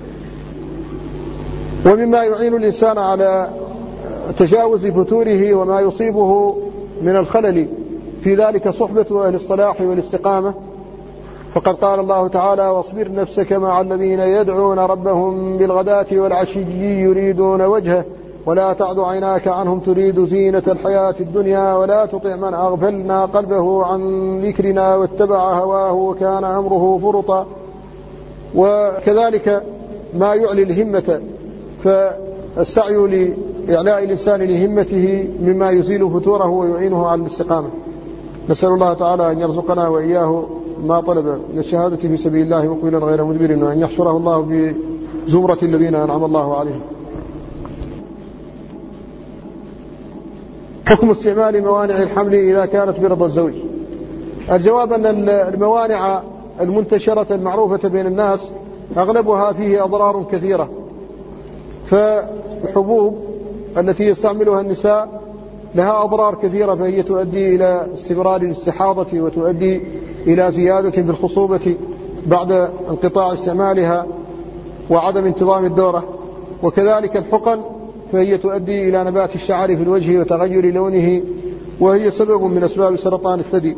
[SPEAKER 1] ومما يعين الإنسان على تجاوز فتوره وما يصيبه من الخلل في ذلك صحبة أهل الصلاح والاستقامة. فقد قال الله تعالى: واصبر نفسك مع الذين يدعون ربهم بالغداة والعشي يريدون وجهه ولا تعد عيناك عنهم تريد زينة الحياة الدنيا ولا تطع من أغفلنا قلبه عن ذكرنا واتبع هواه وكان أمره فرطا. وكذلك ما يعلي الهمة، فالسعي لإعلاء الإنسان لهمته مما يزيل فتوره ويعينه على الاستقامة. نسأل الله تعالى أن يرزقنا وإياه ما طلب من الشهادة في سبيل الله مقبلا غير مدبر، وأن يحشره الله بزمرة الذين أنعم الله عليهم. حكم استعمال موانع الحمل إذا كانت برضا الزوج. الجواب أن الموانع المنتشرة المعروفة بين الناس أغلبها فيه أضرار كثيرة. فالحبوب التي يستعملها النساء لها أضرار كثيرة، فهي تؤدي إلى استمرار الاستحاضة وتؤدي إلى زيادة في الخصوبة بعد انقطاع استعمالها وعدم انتظام الدورة. وكذلك الحقن فهي تؤدي إلى نبات الشعر في الوجه وتغير لونه، وهي سبب من أسباب سرطان الثدي.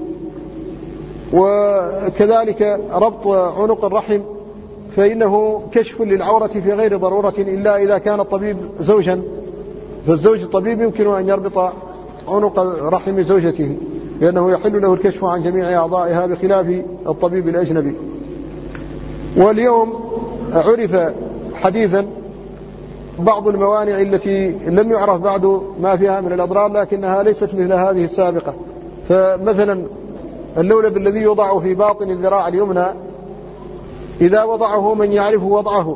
[SPEAKER 1] وكذلك ربط عنق الرحم فإنه كشف للعورة في غير ضرورة إلا إذا كان الطبيب زوجا، فالزوج الطبيب يمكن أن يربط عنق رحم زوجته لأنه يحل له الكشف عن جميع أعضائها بخلاف الطبيب الأجنبي. واليوم عرف حديثا بعض الموانع التي لم يعرف بعد ما فيها من الأضرار، لكنها ليست مثل هذه السابقة. فمثلا اللولب الذي يوضع في باطن الذراع اليمنى إذا وضعه من يعرف وضعه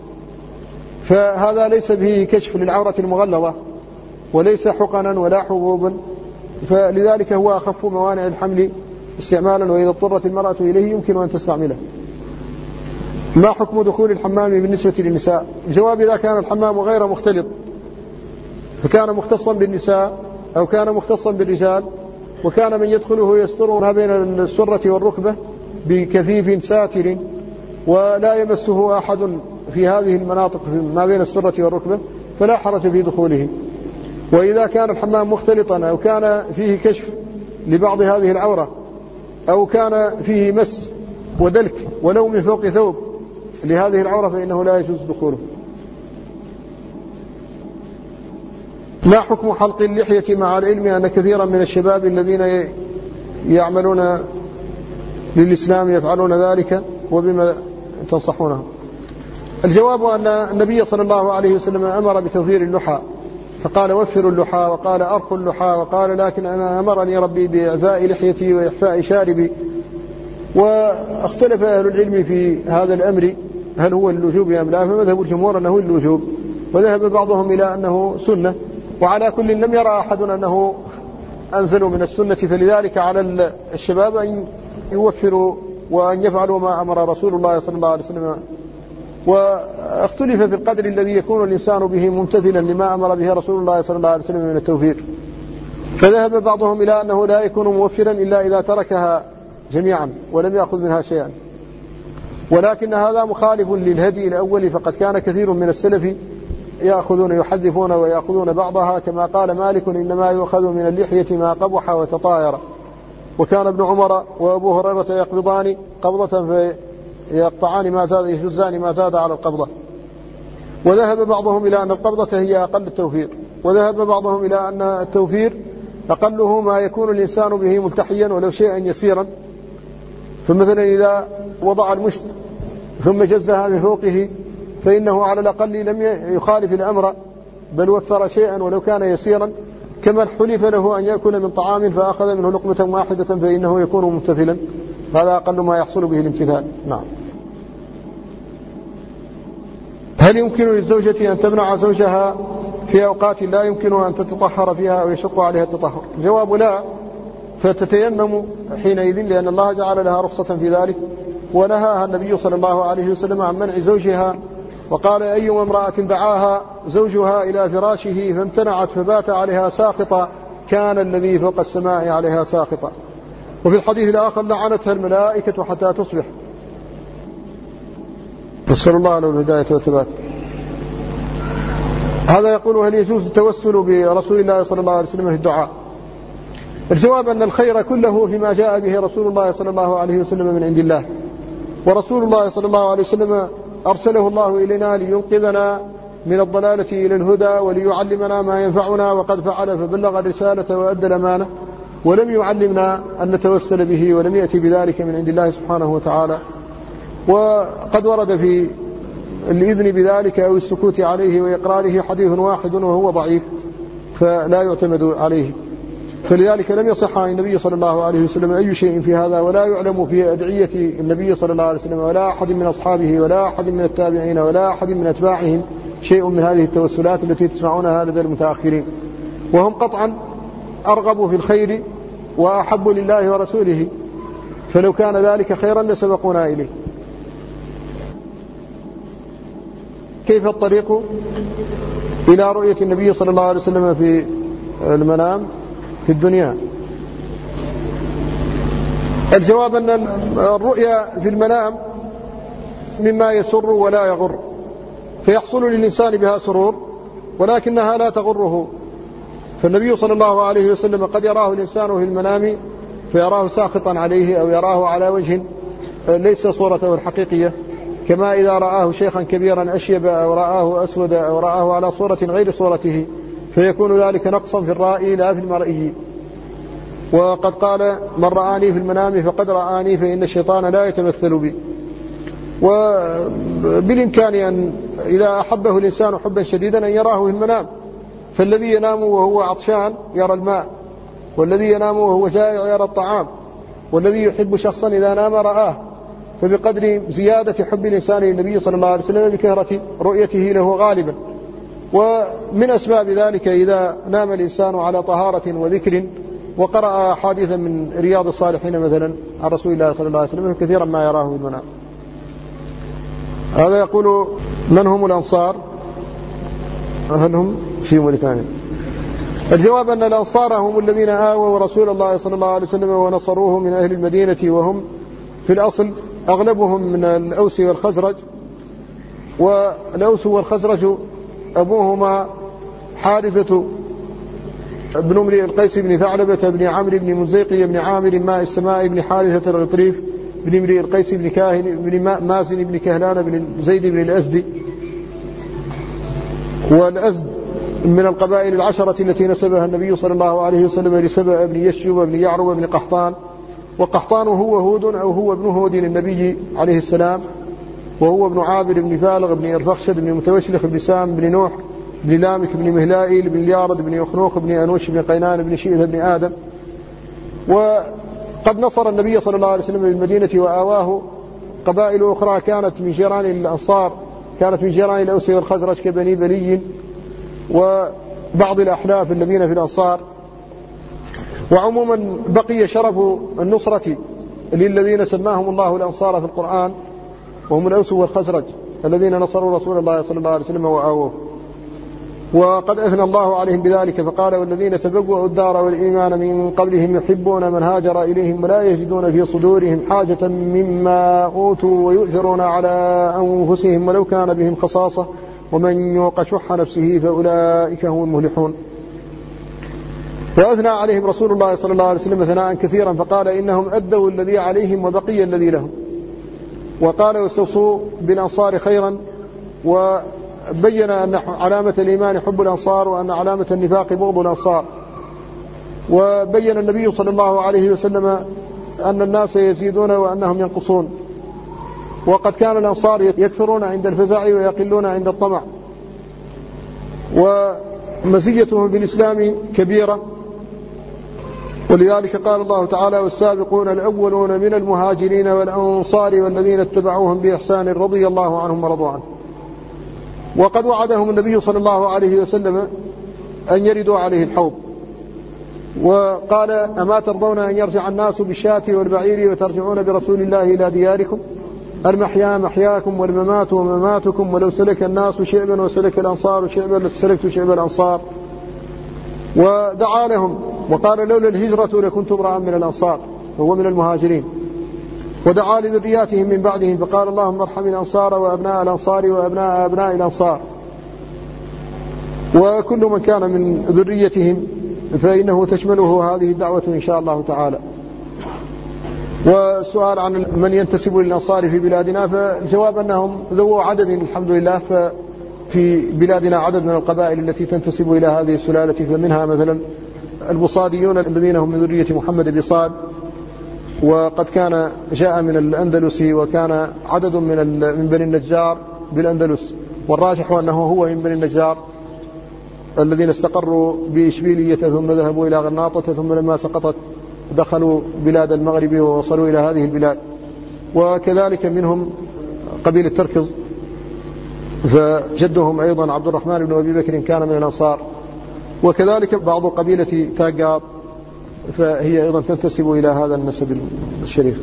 [SPEAKER 1] فهذا ليس به كشف للعورة المغلظة وليس حقنا ولا حبوبا، فلذلك هو أخف موانع الحمل استعمالا، وإذا اضطرت المرأة إليه يمكن أن تستعمله. ما حكم دخول الحمام بالنسبة للنساء؟ الجواب: إذا كان الحمام غير مختلط فكان مختصا بالنساء أو كان مختصا بالرجال، وكان من يدخله يسترها بين السرة والركبة بكثيف ساتر ولا يمسه أحد في هذه المناطق ما بين السرة والركبة فلا حرج في دخوله. وإذا كان الحمام مختلطا أو كان فيه كشف لبعض هذه العورة أو كان فيه مس ودلك ولو من فوق ثوب لهذه العورة فإنه لا يجوز دخوله. ما حكم حلق اللحية مع العلم أن كثيرا من الشباب الذين يعملون للإسلام يفعلون ذلك، وبما تنصحونه؟ الجواب أن النبي صلى الله عليه وسلم أمر بتوفير اللحى، فقال وفروا اللحى، وقال أرخوا اللحى، وقال لكن أنا أمرني ربي بإعفاء لحيتي وإحفاء شاربي. واختلف أهل العلم في هذا الأمر هل هو الوجوب أم لا، فمذهب الجمهور أنه الوجوب، وذهب بعضهم إلى أنه سنة، وعلى كل لم يرى أحد أنه أنزل من السنة، فلذلك على الشباب أن يوفروا وأن يفعلوا ما أمر رسول الله صلى الله عليه وسلم. واختلف في القدر الذي يكون الإنسان به ممتثلا لما أمر به رسول الله صلى الله عليه وسلم من التوفير، فذهب بعضهم إلى أنه لا يكون موفرا إلا إذا تركها جميعا ولم يأخذ منها شيئا، ولكن هذا مخالف للهدي الأول، فقد كان كثير من السلف يأخذون يحذفون ويأخذون بعضها، كما قال مالك إنما يؤخذ من اللحية ما قبح وتطاير، وكان ابن عمر وأبو هريرة يقبضان قبضة فيقطعان ما زاد يجزان ما زاد على القبضة. وذهب بعضهم إلى أن القبضة هي أقل التوفير، وذهب بعضهم إلى أن التوفير أقله ما يكون الإنسان به ملتحيا ولو شيئا يسيرا، فمثلا إذا وضع المشط ثم جزها من فوقه فإنه على الأقل لم يخالف الأمر بل وفر شيئا ولو كان يسيرا، كمن حلف له أن يأكل من طعام فأخذ منه لقمة واحدة فإنه يكون ممتثلا، هذا أقل ما يحصل به الامتثال. نعم. هل يمكن للزوجة أن تمنع زوجها في أوقات لا يمكن أن تتطهر فيها أو يشق عليها التطهر؟ الجواب لا، فتتيمم حينئذ، لأن الله جعل لها رخصة في ذلك، ونهاها النبي صلى الله عليه وسلم عن منع زوجها، وقال أيما امرأة دعاها زوجها إلى فراشه فامتنعت فبات عليها ساخطا كان الذي فوق السماء عليها ساخطا. وفي الحديث الآخر لعنتها الملائكة حتى تصبح. نسأل الله له الهداية والثبات. هذا يقول هل يجوز التوسل برسول الله صلى الله عليه وسلم في الدعاء؟ الجواب أن الخير كله فيما جاء به رسول الله صلى الله عليه وسلم من عند الله، ورسول الله صلى الله عليه وسلم أرسله الله إلينا لينقذنا من الضلالة إلى الهدى وليعلمنا ما ينفعنا، وقد فعل فبلغ الرسالة وأدى الأمانة، ولم يعلمنا أن نتوسل به، ولم يأتي بذلك من عند الله سبحانه وتعالى. وقد ورد في الإذن بذلك أو السكوت عليه وإقراره حديث واحد وهو ضعيف فلا يعتمد عليه، فلذلك لم يصح عن النبي صلى الله عليه وسلم أي شيء في هذا، ولا يعلم في أدعية النبي صلى الله عليه وسلم ولا أحد من أصحابه ولا أحد من التابعين ولا أحد من أتباعهم شيء من هذه التوسلات التي تسمعونها لدى المتأخرين، وهم قطعا أرغبوا في الخير وأحبوا لله ورسوله، فلو كان ذلك خيرا لسبقونا إليه. كيف الطريق إلى رؤية النبي صلى الله عليه وسلم في المنام في الدنيا؟ الجواب أن الرؤيا في المنام مما يسر ولا يغر، فيحصل للإنسان بها سرور ولكنها لا تغره، فالنبي صلى الله عليه وسلم قد يراه الإنسان في المنام فيراه ساخطا عليه أو يراه على وجه ليس صورته الحقيقية، كما إذا رآه شيخا كبيرا أشيب أو رآه أسود أو رآه على صورة غير صورته، فيكون ذلك نقصا في الرائي لا في المرئي. وقد قال من رآني في المنام فقد رآني فإن الشيطان لا يتمثل بي. وبالإمكان أن إذا أحبه الإنسان حبا شديدا أن يراه في المنام، فالذي ينام وهو عطشان يرى الماء، والذي ينام وهو جائع يرى الطعام، والذي يحب شخصا إذا نام رآه، فبقدر زيادة حب الإنسان للنبي صلى الله عليه وسلم بكثرة رؤيته له غالبا. ومن أسباب ذلك إذا نام الإنسان على طهارة وذكر وقرأ حادثا من رياض الصالحين مثلا عن رسول الله صلى الله عليه وسلم كثيرا ما يراه في المنام. هذا يقول من هم الأنصار؟ هل هم في موريتانيا؟ الجواب أن الأنصار هم الذين آووا رسول الله صلى الله عليه وسلم ونصروه من أهل المدينة، وهم في الأصل أغلبهم من الأوس والخزرج، والأوس والخزرج أبوهما حارثة بن امرئ القيس بن ثعلبة بن عمرو بن مزيقي بن عامر ماء السماء بن حارثة الغطريف بن امرئ القيس بن كاهن بن مازن بن كهلان بن زيد بن الأزدي. والأزد من القبائل العشرة التي نسبها النبي صلى الله عليه وسلم لسبأ بن يشجب بن يعرب بن قحطان، وقحطان هو هود أو هو ابن هود النبي عليه السلام، وهو ابن عابر بن فالغ بن إرفخشد بن متوشلخ بن سام بن نوح بن لامك بن مهلائيل بن اليارد بن يخنوخ بن أنوش بن قينان بن شئذ بن آدم. وقد نصر النبي صلى الله عليه وسلم بالمدينة وآواه قبائل أخرى كانت من جيران الأنصار، كانت من جيران الأوس والخزرج كبني بلي وبعض الأحلاف الذين في الأنصار. وعموما بقي شرف النصرة للذين سماهم الله الأنصار في القرآن، وهم الأوس والخزرج الذين نصروا رسول الله صلى الله عليه وسلم وآووه. وقد أثنى الله عليهم بذلك فقال: والذين تبوأوا الدار والإيمان من قبلهم يحبون من هاجر إليهم ولا يجدون في صدورهم حاجة مما أوتوا ويؤثرون على أنفسهم ولو كان بهم خصاصة ومن يوق شح نفسه فأولئك هم المفلحون. وأثنى عليهم رسول الله صلى الله عليه وسلم ثناء كثيرا فقال: إنهم أدوا الذي عليهم وبقي الذي لهم. وقال: واستوصوا بالأنصار خيرا، وبين أن علامة الإيمان حب الأنصار وأن علامة النفاق بغض الأنصار. وبين النبي صلى الله عليه وسلم أن الناس يزيدون وأنهم ينقصون، وقد كان الأنصار يكثرون عند الفزع ويقلون عند الطمع. ومزيتهم بالإسلام كبيرة، ولذلك قال الله تعالى: والسابقون الأولون من المهاجرين والأنصار والذين اتبعوهم بإحسان رضي الله عنهم ورضوا عنه. وقد وعدهم النبي صلى الله عليه وسلم أن يردوا عليه الحوض، وقال: أما ترضون أن يرجع الناس بالشاة والبعير وترجعون برسول الله إلى دياركم؟ المحيا محياكم والممات ومماتكم، ولو سلك الناس شعبا وسلك الأنصار شعبا لسلكت شعب الأنصار. ودعا لهم وقال: لولا الهجرة لكنت امرأ من الأنصار، وهو من المهاجرين. ودعا لذرياتهم من بعدهم فقال: اللهم ارحم الأنصار وأبناء الأنصار وأبناء أبناء الأنصار، وكل من كان من ذريتهم فإنه تشمله هذه الدعوة إن شاء الله تعالى. والسؤال عن من ينتسب للأنصار في بلادنا، فالجواب أنهم ذو عدد الحمد لله. ففي بلادنا عدد من القبائل التي تنتسب إلى هذه السلالة، فمنها مثلا البصاديون الذين هم من ذرية محمد بصاد، وقد كان جاء من الأندلس، وكان عدد من من بني النجار بالأندلس، والراجح أنه هو من بني النجار الذين استقروا بإشبيلية ثم ذهبوا إلى غرناطة، ثم لما سقطت دخلوا بلاد المغرب ووصلوا إلى هذه البلاد. وكذلك منهم قبيلة تركز، فجدهم أيضا عبد الرحمن بن أبي بكر كان من الأنصار. وكذلك بعض قبيلة تاقاط، فهي أيضا تنتسب إلى هذا النسب الشريف.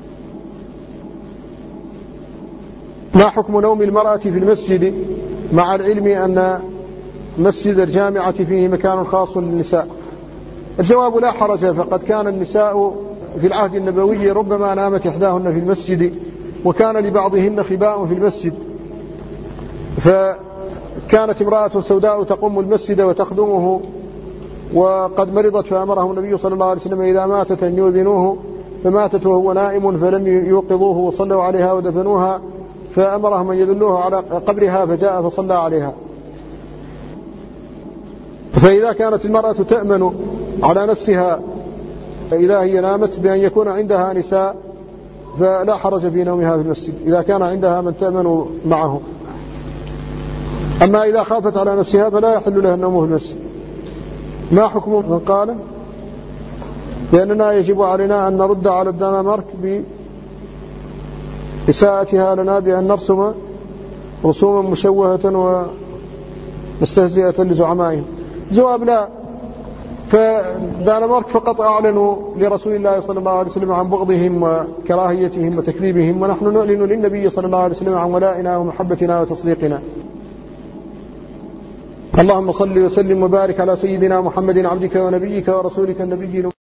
[SPEAKER 1] ما حكم نوم المرأة في المسجد مع العلم أن مسجد الجامعة فيه مكان خاص للنساء؟ الجواب: لا حرج، فقد كان النساء في العهد النبوي ربما نامت إحداهن في المسجد، وكان لبعضهن خباء في المسجد. فكانت امرأة سوداء تقوم المسجد وتخدمه، وقد مرضت فأمرهم النبي صلى الله عليه وسلم إذا ماتت أن يؤذنوه، فماتت وهو نائم فلم يوقظوه وصلوا عليها ودفنوها، فأمرهم أن يدلوه على قبرها فجاء فصلى عليها. فإذا كانت المرأة تأمن على نفسها إذا هي نامت بأن يكون عندها نساء، فلا حرج في نومها في المسجد إذا كان عندها من تأمن معه. أما إذا خافت على نفسها فلا يحل لها النوم في المسجد. ما حكم من قال لأننا يجب علينا أن نرد على الدنمارك بإساءتها لنا بأن نرسم رسوما مشوهة ومستهزئة لزعمائهم؟ جواب: لا. فالدنمارك فقط أعلنوا لرسول الله صلى الله عليه وسلم عن بغضهم وكراهيتهم وتكذيبهم، ونحن نعلن للنبي صلى الله عليه وسلم عن ولائنا ومحبتنا وتصديقنا. اللهم صل وسلم وبارك على سيدنا محمد عبدك ونبيك ورسولك النبي